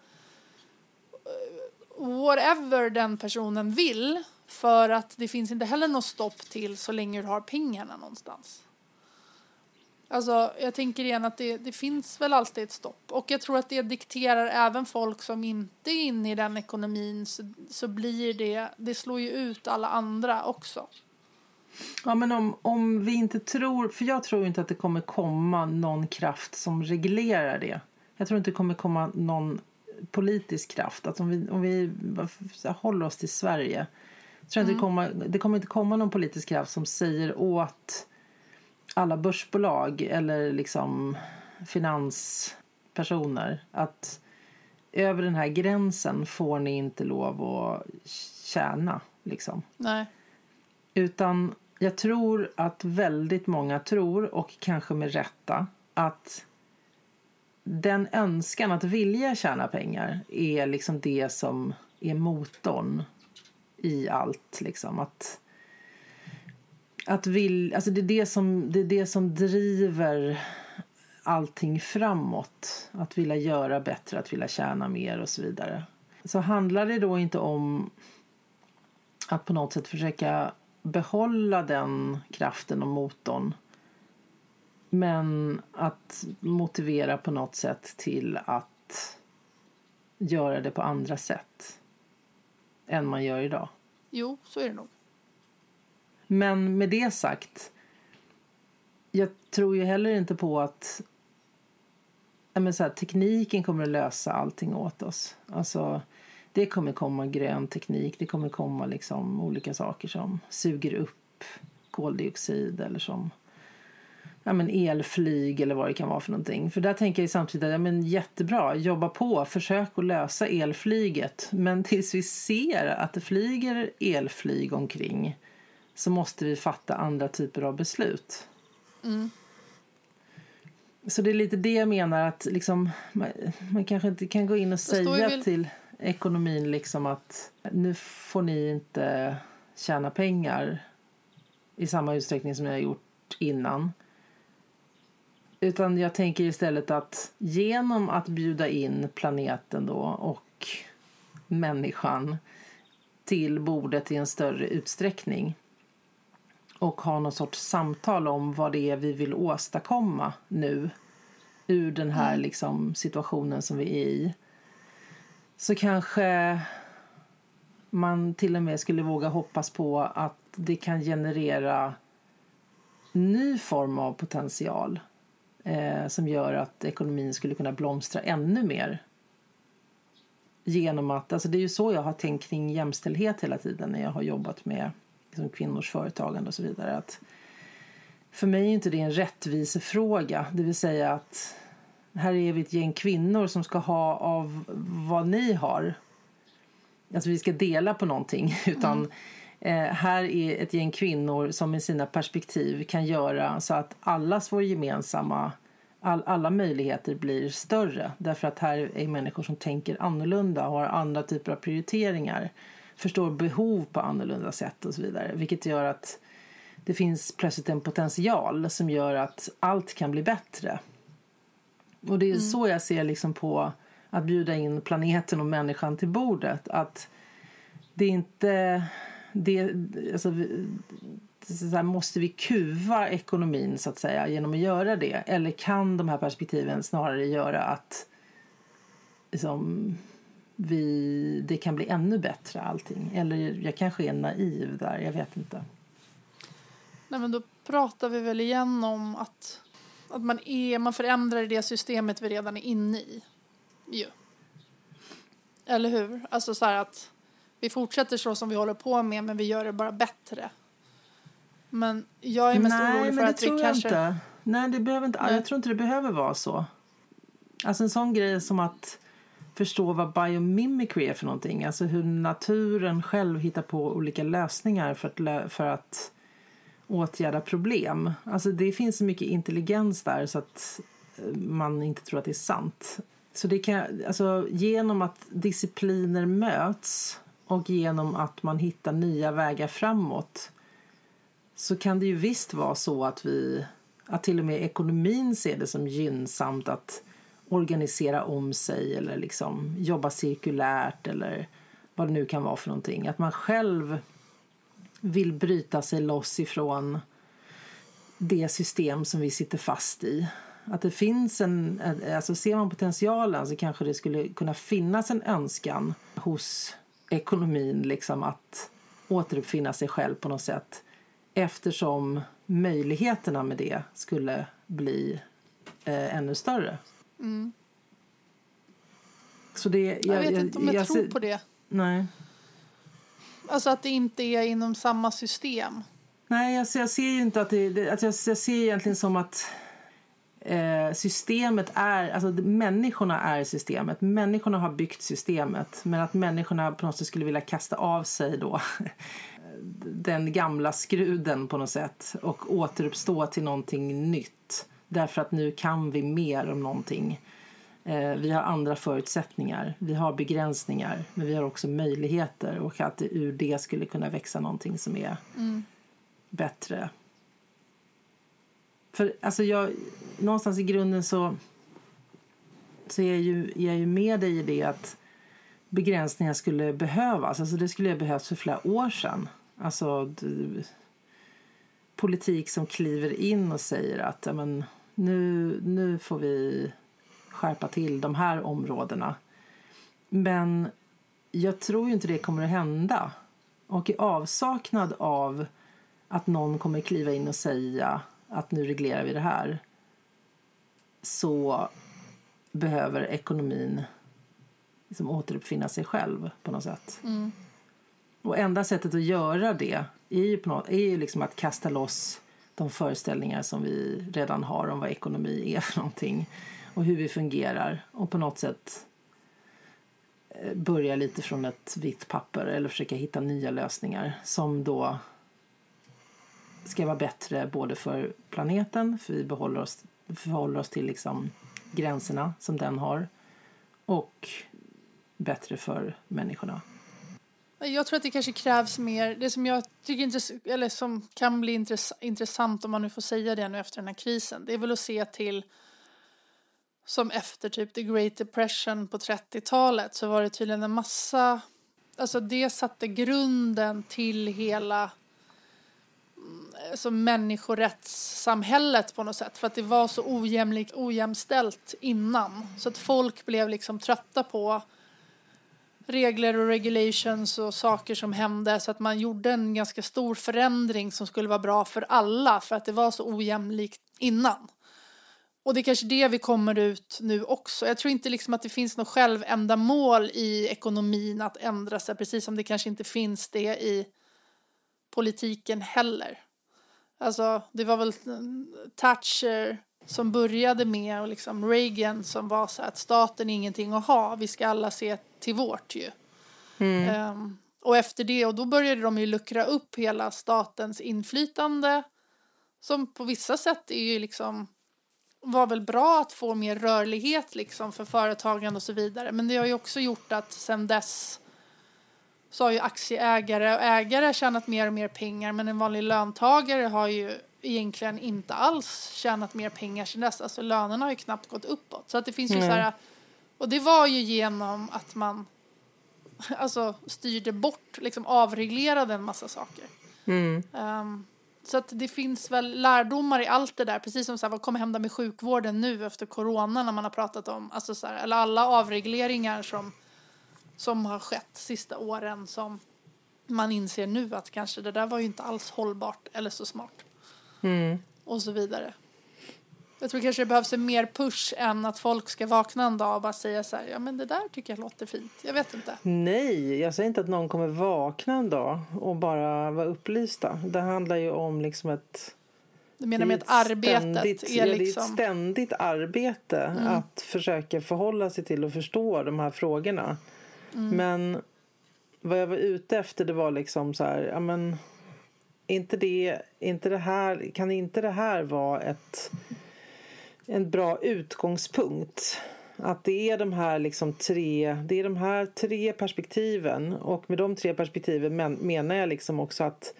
S2: whatever den personen vill för att det finns inte heller något stopp till så länge du har pengarna någonstans. Alltså jag tänker igen att det, det finns väl alltid ett stopp. Och jag tror att det dikterar även folk som inte är inne i den ekonomin så, så blir det, det slår ju ut alla andra också.
S1: Ja, men om, om vi inte tror, för jag tror inte att det kommer komma någon kraft som reglerar det. Jag tror inte det kommer komma någon politisk kraft. Att om vi, om vi håller oss till Sverige, tror jag mm. inte det, kommer, det kommer inte komma någon politisk kraft som säger åt alla börsbolag eller liksom finanspersoner att över den här gränsen får ni inte lov att tjäna liksom.
S2: Nej.
S1: Utan jag tror att väldigt många tror, och kanske med rätta, att den önskan att vilja tjäna pengar är liksom det som är motorn i allt. Liksom. Att, att vill, alltså det, är det, som, det är det som driver allting framåt. Att vilja göra bättre, att vilja tjäna mer och så vidare. Så handlar det då inte om att på något sätt försöka behålla den kraften och motorn. Men att motivera på något sätt till att göra det på andra sätt än man gör idag.
S2: Jo, så är det nog.
S1: Men med det sagt, jag tror ju heller inte på att jag menar så här, tekniken kommer att lösa allting åt oss. Alltså, det kommer komma grön teknik, det kommer komma liksom olika saker som suger upp koldioxid eller som ja, men elflyg eller vad det kan vara för någonting. För där tänker jag samtidigt, ja, men jättebra, jobba på, försök att lösa elflyget. Men tills vi ser att det flyger elflyg omkring så måste vi fatta andra typer av beslut.
S2: Mm.
S1: Så det är lite det jag menar att liksom, man, man kanske inte kan gå in och säga väl till ekonomin liksom att nu får ni inte tjäna pengar i samma utsträckning som jag har gjort innan. Utan jag tänker istället att genom att bjuda in planeten då och människan till bordet i en större utsträckning och ha någon sorts samtal om vad det är vi vill åstadkomma nu ur den här liksom situationen som vi är i, så kanske man till och med skulle våga hoppas på att det kan generera ny form av potential eh, som gör att ekonomin skulle kunna blomstra ännu mer. Genom att, alltså det är ju så jag har tänkt kring jämställdhet hela tiden när jag har jobbat med liksom kvinnors företagande och så vidare. Att för mig är inte det en rättvisefråga. Det vill säga att här är vi ett gäng kvinnor som ska ha av vad ni har. Alltså vi ska dela på någonting. Utan mm. eh, här är ett gäng kvinnor som med sina perspektiv kan göra så att allas vår gemensamma, all, alla möjligheter blir större. Därför att här är människor som tänker annorlunda, har andra typer av prioriteringar, förstår behov på annorlunda sätt och så vidare. Vilket gör att det finns plötsligt en potential som gör att allt kan bli bättre. Och det är mm. så jag ser liksom på att bjuda in planeten och människan till bordet. Att det är inte det, alltså, så här, måste vi kuva ekonomin så att säga genom att göra det? Eller kan de här perspektiven snarare göra att liksom, vi, det kan bli ännu bättre allting? Eller jag kanske är naiv där, jag vet inte.
S2: Nej, men då pratar vi väl igen om att, att man, är, man förändrar det systemet vi redan är inne i. Jo. Eller hur? Alltså så här att vi fortsätter så som vi håller på med, men vi gör det bara bättre. Men jag är mest
S1: Nej,
S2: orolig för
S1: men det
S2: att
S1: tror
S2: vi
S1: jag
S2: kanske...
S1: Inte. Nej, det behöver inte.
S2: Nej.
S1: Jag tror inte det behöver vara så. Alltså en sån grej som att förstå vad biomimicry är för någonting. Alltså hur naturen själv hittar på olika lösningar för att, lö- för att åtgärda problem. Alltså det finns så mycket intelligens där så att man inte tror att det är sant. Så det kan, alltså genom att discipliner möts och genom att man hittar nya vägar framåt, så kan det ju visst vara så att vi, att till och med ekonomin ser det som gynnsamt att organisera om sig eller liksom jobba cirkulärt eller vad det nu kan vara för någonting. Att man själv vill bryta sig loss ifrån det system som vi sitter fast i. Att det finns en, alltså ser man potentialen så kanske det skulle kunna finnas en önskan hos ekonomin liksom att återuppfinna sig själv på något sätt. Eftersom möjligheterna med det skulle bli eh, ännu större.
S2: Mm.
S1: Så det, jag,
S2: jag vet
S1: jag,
S2: inte om jag,
S1: jag
S2: tror
S1: ser,
S2: på det.
S1: Nej.
S2: Alltså att det inte är inom samma system.
S1: Nej, alltså jag ser ju inte att det, det alltså jag, jag ser egentligen som att eh, systemet är, alltså människorna är systemet. Människorna har byggt systemet, men att människorna på något sätt skulle vilja kasta av sig då den gamla skruden på något sätt och återuppstå till någonting nytt. Därför att nu kan vi mer om någonting. Eh, vi har andra förutsättningar. Vi har begränsningar. Men vi har också möjligheter. Och att det, ur det skulle kunna växa någonting som är mm. bättre. För alltså jag, någonstans i grunden så, så är jag ju, är jag ju med dig i det att begränsningar skulle behövas. Alltså det skulle ha behövts för flera år sedan. Alltså d- politik som kliver in och säger att ja, men, nu, nu får vi skärpa till de här områdena. Men jag tror ju inte det kommer att hända. Och i avsaknad av att någon kommer kliva in och säga att nu reglerar vi det här, så behöver ekonomin liksom återuppfinna sig själv på något sätt.
S2: Mm.
S1: Och enda sättet att göra det är ju, på något, är ju liksom att kasta loss de föreställningar som vi redan har om vad ekonomi är för någonting och hur vi fungerar, och på något sätt börja lite från ett vitt papper eller försöka hitta nya lösningar som då ska vara bättre både för planeten, för vi behåller oss, förhåller oss till liksom gränserna som den har, och bättre för människorna.
S2: Jag tror att det kanske krävs mer, det som jag tycker intress- eller som kan bli intress- intressant om man nu får säga det nu efter den här krisen, det är väl att se till, som efter typ the Great Depression på trettiotalet, så var det tydligen en massa, alltså det satte grunden till hela alltså människorättssamhället på något sätt, för att det var så ojämlikt, ojämställt innan, så att folk blev liksom trötta på regler och regulations och saker som hände, så att man gjorde en ganska stor förändring som skulle vara bra för alla, för att det var så ojämlikt innan. Och det är kanske det vi kommer ut nu också. Jag tror inte liksom att det finns något självändamål i ekonomin att ändra sig, precis som det kanske inte finns det i politiken heller. Alltså det var väl Thatcher som började med, och liksom Reagan som var så att staten är ingenting att ha, vi ska alla se till vårt ju. Mm. Um, och efter det, och då började de ju luckra upp hela statens inflytande, som på vissa sätt är ju liksom, var väl bra att få mer rörlighet liksom för företagen och så vidare, men det har ju också gjort att sen dess så har ju aktieägare och ägare tjänat mer och mer pengar, men en vanlig löntagare har ju egentligen inte alls tjänat mer pengar sedan dess. Alltså lönerna har ju knappt gått uppåt. Så att det finns ju mm. så här, och det var ju genom att man alltså styrde bort, liksom avreglerade en massa saker. Mm. Um, så att det finns väl lärdomar i allt det där, precis som så här, vad kommer hända med sjukvården nu efter corona, när man har pratat om alltså så här, eller alla avregleringar som som har skett sista åren, som man inser nu att kanske det där var ju inte alls hållbart eller så smart. Mm. Och så vidare. Jag tror kanske det behövs en mer push än att folk ska vakna en dag och bara säga så här, ja men det där tycker jag låter fint. Jag vet inte.
S1: Nej, jag säger inte att någon kommer vakna en dag och bara vara upplysta. Det handlar ju om liksom ett...
S2: Du menar med ett arbetet?
S1: Ständigt,
S2: är liksom...
S1: Det är ett ständigt arbete mm. att försöka förhålla sig till och förstå de här frågorna. Mm. Men vad jag var ute efter, det var liksom så här, ja men inte det, inte det här, kan inte det här vara ett en bra utgångspunkt, att det är de här liksom tre, det är de här tre perspektiven, och med de tre perspektiven men, menar jag liksom också att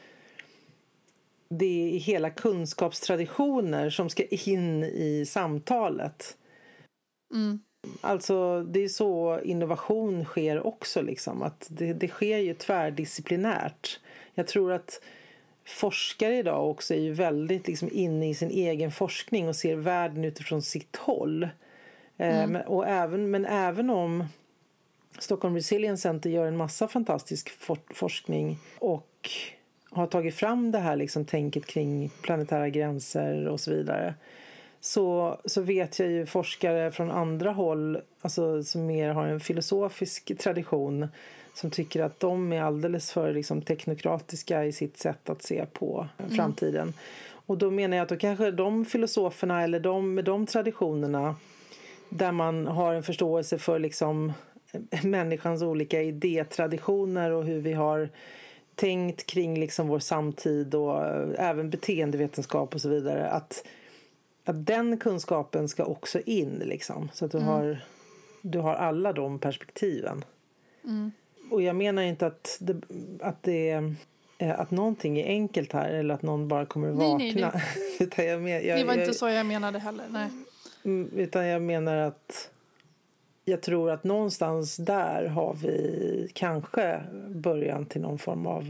S1: det är hela kunskapstraditioner som ska in i samtalet. Mm. Alltså det är så innovation sker också liksom, att det, det sker ju tvärdisciplinärt. Jag tror att forskare idag också är ju väldigt liksom inne i sin egen forskning och ser världen utifrån sitt håll. Mm. Eh, men, och även, men även om Stockholm Resilience Center gör en massa fantastisk for- forskning och har tagit fram det här liksom tänket kring planetära gränser och så vidare, så, så vet jag ju forskare från andra håll, alltså som mer har en filosofisk tradition, som tycker att de är alldeles för liksom teknokratiska i sitt sätt att se på mm. framtiden. Och då menar jag att då kanske de filosoferna eller de med de traditionerna där man har en förståelse för liksom människans olika idétraditioner och hur vi har tänkt kring liksom vår samtid och även beteendevetenskap och så vidare, att att den kunskapen ska också in liksom, så att du, mm. har, du har alla de perspektiven. Mm. Och jag menar inte att det, att det eh, att någonting är enkelt här eller att någon bara kommer att
S2: nej,
S1: vakna.
S2: Nej, det,
S1: utan jag men, jag,
S2: det var
S1: jag,
S2: inte så jag menade heller, nej.
S1: Utan jag menar att jag tror att någonstans där har vi kanske början till någon form av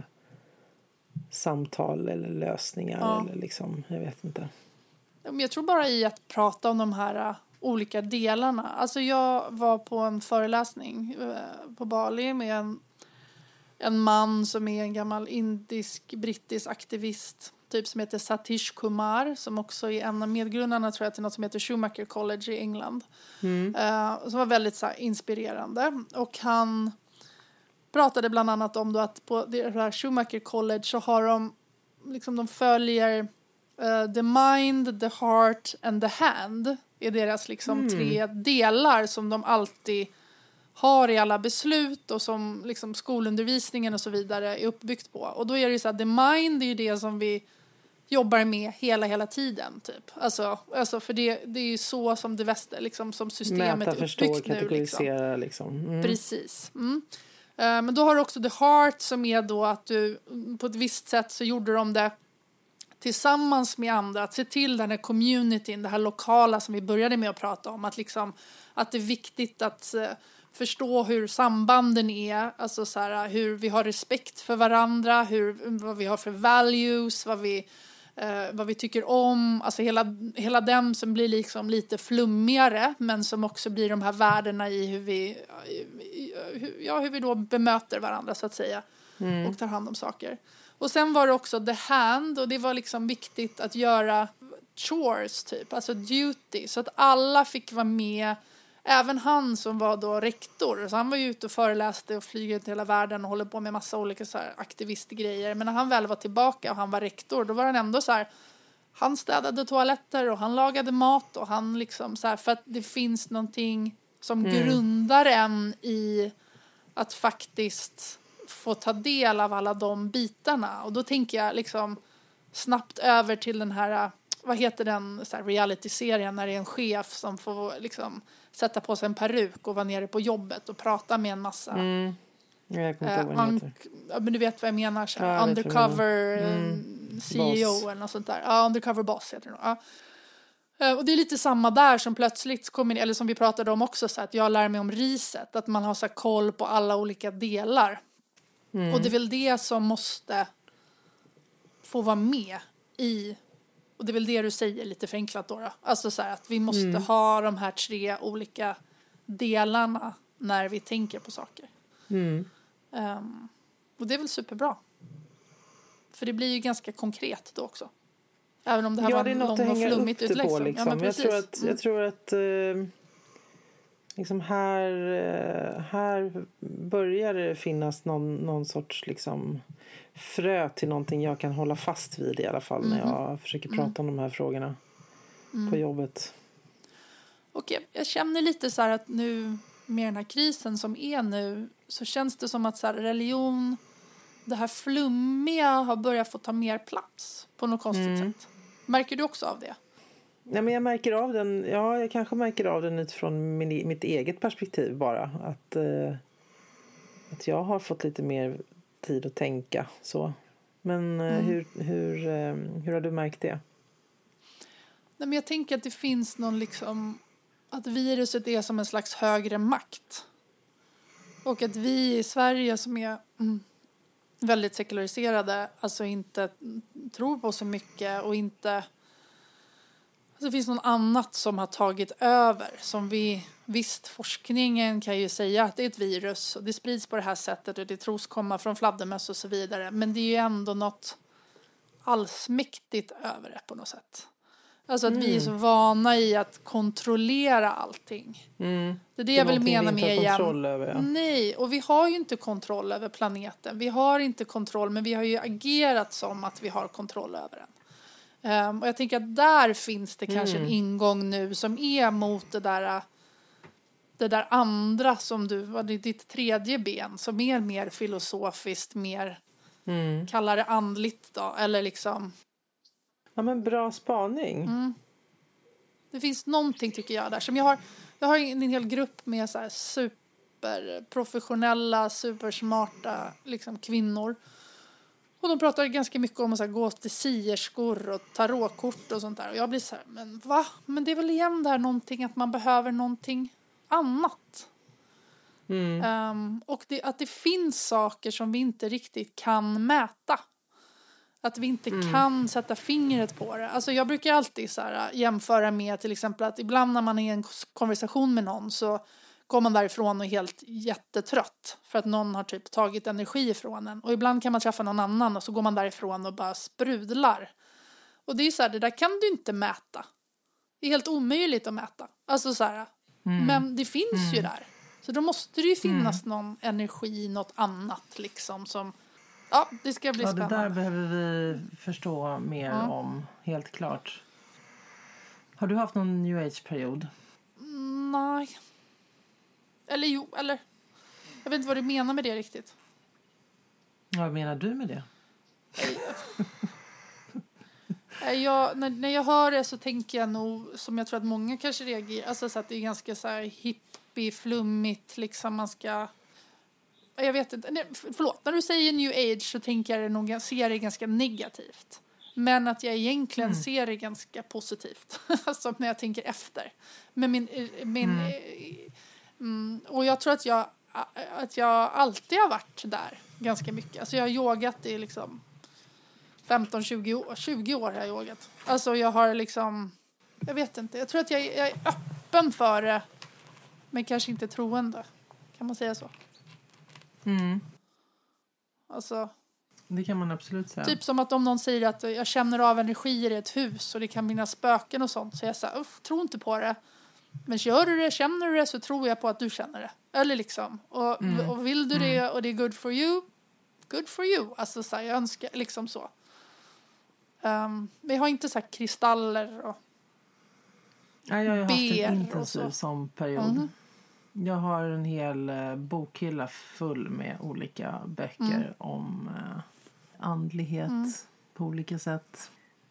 S1: samtal eller lösningar. Ja. Eller liksom, jag vet inte.
S2: Jag tror bara i att prata om de här uh, olika delarna. Alltså jag var på en föreläsning uh, på Bali med en, en man som är en gammal indisk, brittisk aktivist. Typ som heter Satish Kumar. Som också är en av medgrundarna, tror jag, till något som heter Schumacher College i England. Mm. Uh, som var väldigt så här, inspirerande. Och han pratade bland annat om då att på det här Schumacher College så har de, liksom de följer uh, the mind, the heart and the hand. Är deras liksom mm. tre delar som de alltid har i alla beslut och som liksom skolundervisningen och så vidare är uppbyggt på. Och då är det så att the mind är ju det som vi jobbar med hela, hela tiden, typ. Alltså, alltså för det, det är ju så som det väster, liksom, som systemet
S1: Mäta,
S2: är
S1: förstå,
S2: uppbyggt nu.
S1: Kategorisera, liksom. liksom. Mm.
S2: Precis. Mm. Uh, men då har du också the heart som är då att du på ett visst sätt så gjorde de det tillsammans med andra. Att se till den här communityn, det här lokala som vi började med att prata om. Att, liksom, att det är viktigt att uh, förstå hur sambanden är, alltså så här, hur vi har respekt för varandra, hur, vad vi har för values, vad vi, eh, vad vi tycker om, alltså hela, hela den som blir liksom lite flummigare, men som också blir de här värdena i hur vi, ja, hur vi då bemöter varandra så att säga, mm. och tar hand om saker. Och sen var det också the hand, och det var liksom viktigt att göra chores typ, alltså duty, så att alla fick vara med. Även han som var då rektor, så han var ju ute och föreläste och flyger till hela världen och håller på med massa olika så här aktivistgrejer. Men när han väl var tillbaka och han var rektor, då var han ändå så här, han städade toaletter och han lagade mat och han liksom så här, för att det finns någonting som mm. grundar en i att faktiskt få ta del av alla de bitarna. Och då tänker jag liksom snabbt över till den här, vad heter den så här reality-serien när det är en chef som får liksom sätta på sig en peruk och vara nere på jobbet och prata med en massa. Mm.
S1: Jag kommer inte ihåg vad
S2: det heter. Men du vet vad jag menar. Så ja, undercover mm. C E O boss. Eller något sånt där. Ja, undercover boss heter det nog. Ja. Och det är lite samma där som plötsligt kommer, eller som vi pratade om också, så att jag lär mig om riset. Att man har så här koll på alla olika delar. Mm. Och det är väl det som måste få vara med i. Och det är väl det du säger lite förenklat då. då. Alltså så här att vi måste mm. ha de här tre olika delarna när vi tänker på saker. Mm. Um, och det är väl superbra. För det blir ju ganska konkret då också. Även om det här
S1: ja,
S2: var
S1: det är något
S2: lång och flummigt utlägg. Liksom.
S1: Liksom.
S2: Ja,
S1: jag tror att, jag tror att uh, liksom här, uh, här börjar det finnas någon, någon sorts liksom frö till någonting jag kan hålla fast vid i alla fall mm. när jag försöker prata mm. om de här frågorna mm. på jobbet.
S2: Och jag, jag känner lite så här att nu med den här krisen som är nu så känns det som att så här, religion, det här flummiga har börjat få ta mer plats på något konstigt mm. sätt. Märker du också av det?
S1: Nej, men jag märker av den, ja, jag kanske märker av den utifrån min, mitt eget perspektiv bara. Att, eh, att jag har fått lite mer tid att tänka så. Men mm. hur, hur, hur har du märkt det?
S2: Nej, men jag tänker att det finns någon liksom, att viruset är som en slags högre makt. Och att vi i Sverige som är mm, väldigt sekulariserade, alltså inte tror på så mycket och inte, alltså det finns någon annat som har tagit över, som vi, visst forskningen kan ju säga att det är ett virus och det sprids på det här sättet och det tros komma från fladdermöss och så vidare, men det är ju ändå något allsmäktigt över det på något sätt. Alltså att mm. vi är så vana i att kontrollera allting. Mm. Det är det, det jag vill mena med igen. Över, ja. Nej, och vi har ju inte kontroll över planeten. Vi har inte kontroll, men vi har ju agerat som att vi har kontroll över den. Um, och jag tänker att där finns det kanske mm. en ingång nu som är mot det där, det där andra som du, vad är ditt tredje ben, som är mer filosofiskt, mer mm. kallar det andligt då, eller liksom.
S1: Ja, men bra spaning. Mm.
S2: Det finns någonting tycker jag där som jag har, jag har en, en hel grupp med så här superprofessionella, supersmarta liksom kvinnor. Och de pratar ganska mycket om att så här, gå till sierskor och tarotkort och sånt där. Och jag blir så här, men va? Men det är väl igen där någonting att man behöver någonting annat. Mm. Um, och det, att det finns saker som vi inte riktigt kan mäta. Att vi inte mm. kan sätta fingret på det. Alltså jag brukar alltid så här, jämföra med till exempel att ibland när man är i en konversation med någon så går man därifrån och är helt jättetrött. För att någon har typ tagit energi ifrån en. Och ibland kan man träffa någon annan och så går man därifrån och bara sprudlar. Och det är ju så här, det där kan du inte mäta. Det är helt omöjligt att mäta. Alltså så här, mm. men det finns mm. ju där. Så då måste det ju finnas mm. någon energi, något annat liksom som... Ja, det ska bli
S1: ja,
S2: spännande.
S1: Det där behöver vi förstå mer mm. om, helt klart. Har du haft någon new age-period?
S2: Mm, nej. Eller jo, eller... Jag vet inte vad du menar med det riktigt.
S1: Vad menar du med det?
S2: jag, när, när jag hör det så tänker jag nog, som jag tror att många kanske reagerar, alltså så att det är ganska så här hippie, flummigt, liksom man ska... Jag vet inte, nej, förlåt, när du säger new age så tänker jag nog, ser det ganska negativt. Men att jag egentligen mm. ser det ganska positivt. Alltså när jag tänker efter. Men min... min mm. Mm, och jag tror att jag, att jag alltid har varit där ganska mycket. Alltså jag har yogat i liksom femton tjugo år. tjugo år har jag yogat. Alltså jag har liksom... Jag vet inte, jag tror att jag, jag är öppen för det. Men kanske inte troende. Kan man säga så?
S1: Mm.
S2: Alltså,
S1: det kan man absolut säga.
S2: Typ som att om någon säger att jag känner av energier i ett hus och det kan finnas spöken och sånt, så jag säger uff, tror inte på det. Men gör du det, känner du det, så tror jag på att du känner det. Eller liksom. Och, mm. och vill du det och det är good for you, good for you. Alltså så här, jag önskar liksom så. Um, vi har inte så här kristaller och
S1: ja, jag har haft en intensiv som period. Mm. Jag har en hel uh, bokhylla full med olika böcker mm. om uh, andlighet mm. på olika sätt.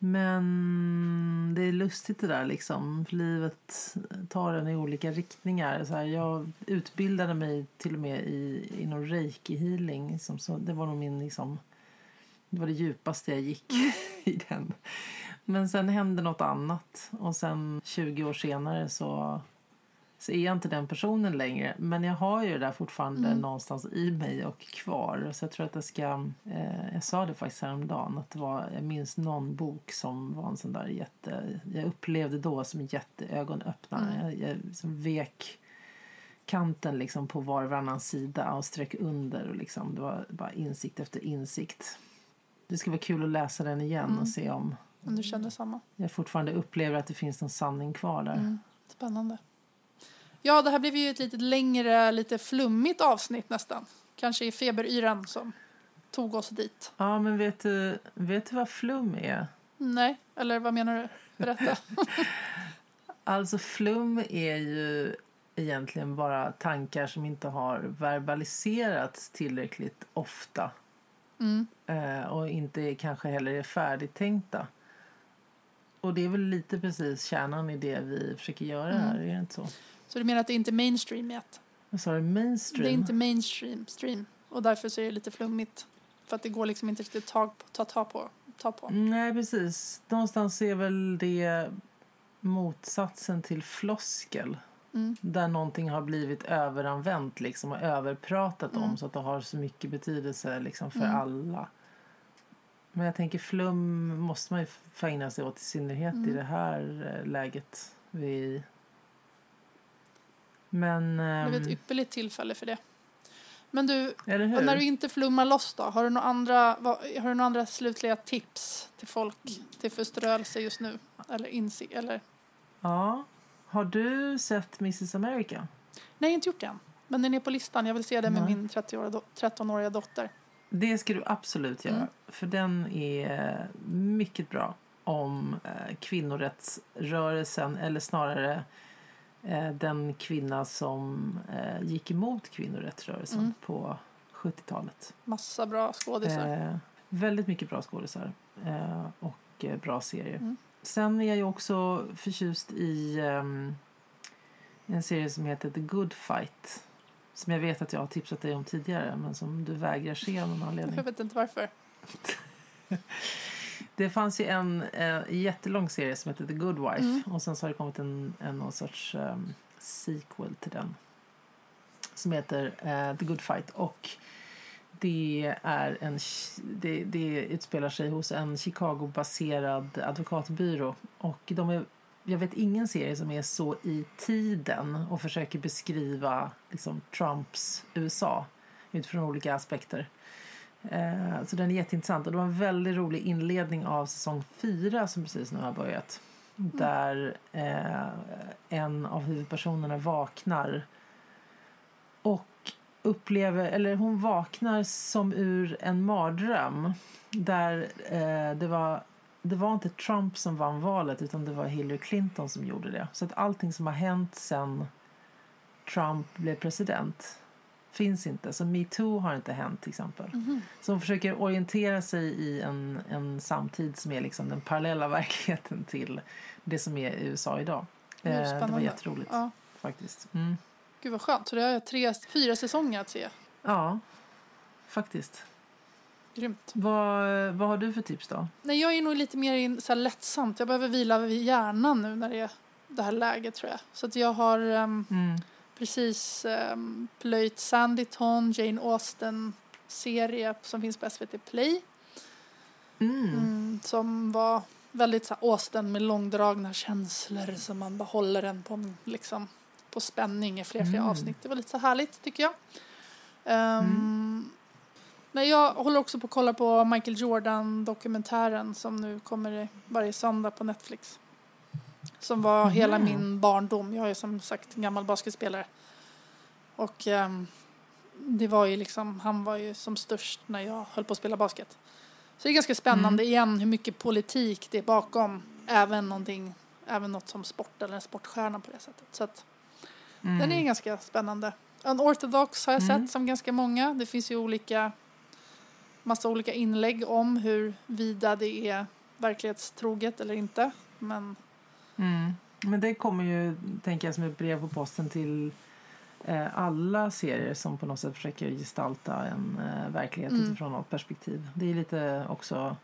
S1: Men det är lustigt det där liksom. Livet tar en i olika riktningar. Så här, jag utbildade mig till och med i, i någon reiki-healing. Som, så, det var nog min liksom, det var det djupaste jag gick i den. Men sen hände något annat. Och sen tjugo år senare så... så är jag inte den personen längre. Men jag har ju det där fortfarande mm. någonstans i mig och kvar. Så jag tror att jag ska... Eh, jag sa det faktiskt häromdagen. Att det var, jag minns någon bok som var en sån där jätte... Jag upplevde då som en jätteögonöppnare. Mm. Jag, jag som vek kanten liksom på var och varannan sida och sträck under. Och liksom, det var bara insikt efter insikt. Det ska vara kul att läsa den igen mm. och se om...
S2: Om du känner samma.
S1: Jag fortfarande upplever att det finns någon sanning kvar där.
S2: Mm. Spännande. Ja, det här blev ju ett lite längre, lite flummigt avsnitt nästan. Kanske i feberyran som tog oss dit.
S1: Ja, men vet du, vet du vad flum är?
S2: Nej, eller vad menar du? Berätta.
S1: Alltså flum är ju egentligen bara tankar som inte har verbaliserats tillräckligt ofta. Mm. Eh, och inte kanske heller är färdigtänkta. Och det är väl lite precis kärnan i det vi försöker göra mm. här, är det inte så?
S2: Så du menar att det inte är mainstream yet?
S1: Vad sa du? Mainstream?
S2: Det är inte mainstream. Stream. Och därför så är det lite flummigt. För att det går liksom inte riktigt tag på, ta, ta på, ta på.
S1: Nej, precis. Någonstans är väl det motsatsen till floskel. Mm. Där någonting har blivit överanvänt liksom, och överpratat mm. om. Så att det har så mycket betydelse liksom, för mm. alla. Men jag tänker flum måste man ju fängna sig åt i synnerhet mm. i det här läget vi... Men,
S2: det är ett
S1: um,
S2: ypperligt tillfälle för det. Men du,
S1: när
S2: du inte flummar loss då, har du några andra, vad, har du några andra slutliga tips till folk till förströelse just nu? Eller insikt, eller?
S1: Ja. Har du sett missus America?
S2: Nej, jag har inte gjort det än. Men den är på listan. Jag vill se den med Nej. min trettonåriga dotter.
S1: Det ska du absolut göra. Mm. För den är mycket bra om eh, kvinnorättsrörelsen. Eller snarare eh, den kvinna som eh, gick emot kvinnorättsrörelsen mm. på sjuttiotalet.
S2: Massa bra skådisar. Eh,
S1: väldigt mycket bra skådisar. Eh, och eh, bra serier. Mm. Sen är jag också förtjust i um, en serie som heter The Good Fight. Som jag vet att jag har tipsat dig om tidigare. Men som du vägrar se av någon anledning.
S2: Jag vet inte varför.
S1: Det fanns ju en eh, jättelång serie som heter The Good Wife.
S2: Mm.
S1: Och sen så har det kommit en, en någon sorts um, sequel till den. Som heter uh, The Good Fight. Och det är en det, det utspelar sig hos en Chicago-baserad advokatbyrå. Och de är, jag vet ingen serie som är så i tiden och försöker beskriva liksom, Trumps U S A utifrån olika aspekter. Eh, så den är jätteintressant. Och det var en väldigt rolig inledning av säsong fyra som precis nu har börjat. Mm. Där eh, en av huvudpersonerna vaknar och upplever, eller hon vaknar som ur en mardröm där eh, det var det var inte Trump som vann valet utan det var Hillary Clinton som gjorde det. Så att allting som har hänt sen Trump blev president finns inte. Så Me Too har inte hänt till exempel. Mm-hmm. Så hon försöker orientera sig i en, en samtid som är liksom den parallella verkligheten till det som är i U S A idag.
S2: Det,
S1: eh, det var jätteroligt
S2: ja.
S1: faktiskt. Mm.
S2: Gud vad skönt. Så det är tre, fyra säsonger att se.
S1: Ja, faktiskt.
S2: Grymt.
S1: Vad, vad har du för tips då?
S2: Nej, jag är nog lite mer in, så här lättsamt. Jag behöver vila vid hjärnan nu när det är det här läget tror jag. Så att jag har um, mm. precis um, plöjt Sanditon, Jane Austen-serie som finns på S V T Play. Mm. Mm, som var väldigt så här, Austen med långdragna känslor som man bara håller en på, liksom, på spänning i fler, fler mm. avsnitt. Det var lite så härligt tycker jag. Um, mm. Nej, jag håller också på att kolla på Michael Jordan-dokumentären som nu kommer varje söndag på Netflix. Som var mm. hela min barndom. Jag är som sagt en gammal basketspelare. Och um, det var ju liksom, han var ju som störst när jag höll på att spela basket. Så det är ganska spännande mm. igen hur mycket politik det är bakom. Även någonting, även något som sport eller en sportstjärna på det sättet. Så att mm. den är ganska spännande. Unorthodox har jag mm. sett som ganska många. Det finns ju olika massa olika inlägg om hur vida det är verklighetstroget eller inte. Men,
S1: mm. Men det kommer ju, tänker jag, som ett brev på posten till eh, alla serier som på något sätt försöker gestalta en eh, verklighet mm. utifrån något perspektiv. Det är lite också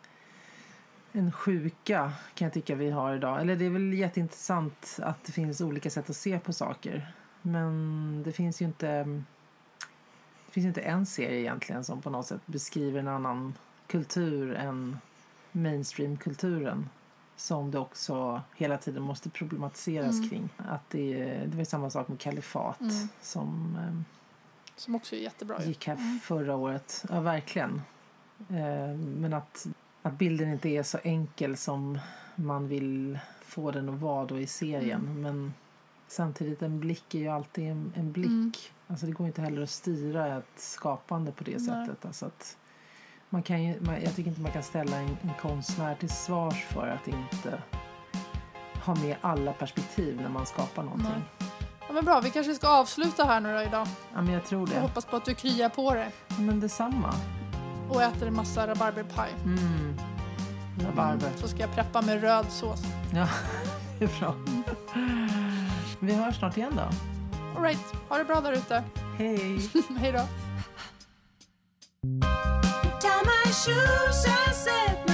S1: en sjuka kan jag tycka vi har idag. Eller det är väl jätteintressant att det finns olika sätt att se på saker. Men det finns ju inte... Det finns inte en serie egentligen som på något sätt beskriver en annan kultur än mainstream-kulturen som det också hela tiden måste problematiseras mm. kring. Att det, det var samma sak med Kalifat mm. som,
S2: som också är jättebra.
S1: Gick här mm. förra året. Ja, verkligen. Men att, att bilden inte är så enkel som man vill få den att vara då i serien. Mm. Men samtidigt, en blick är ju alltid en, en blick. Mm. Alltså det går inte heller att styra ett skapande på det Nej. sättet. Alltså att man kan ju, man, jag tycker inte man kan ställa en, en konstnär till svars för att inte ha med alla perspektiv när man skapar någonting.
S2: Nej. Ja, men bra, vi kanske ska avsluta här nu då idag.
S1: Ja, men jag tror det.
S2: Jag hoppas på att du kryar på dig.
S1: Men detsamma.
S2: Och äter en massa rabarberpaj.
S1: Mm. Rabarber. Mm.
S2: Så ska jag preppa med röd sås.
S1: Ja, det är bra. Mm. Vi hörs snart igen då.
S2: All right, ha det bra där ute.
S1: Hej.
S2: Hej då.
S3: Tie my shoes and set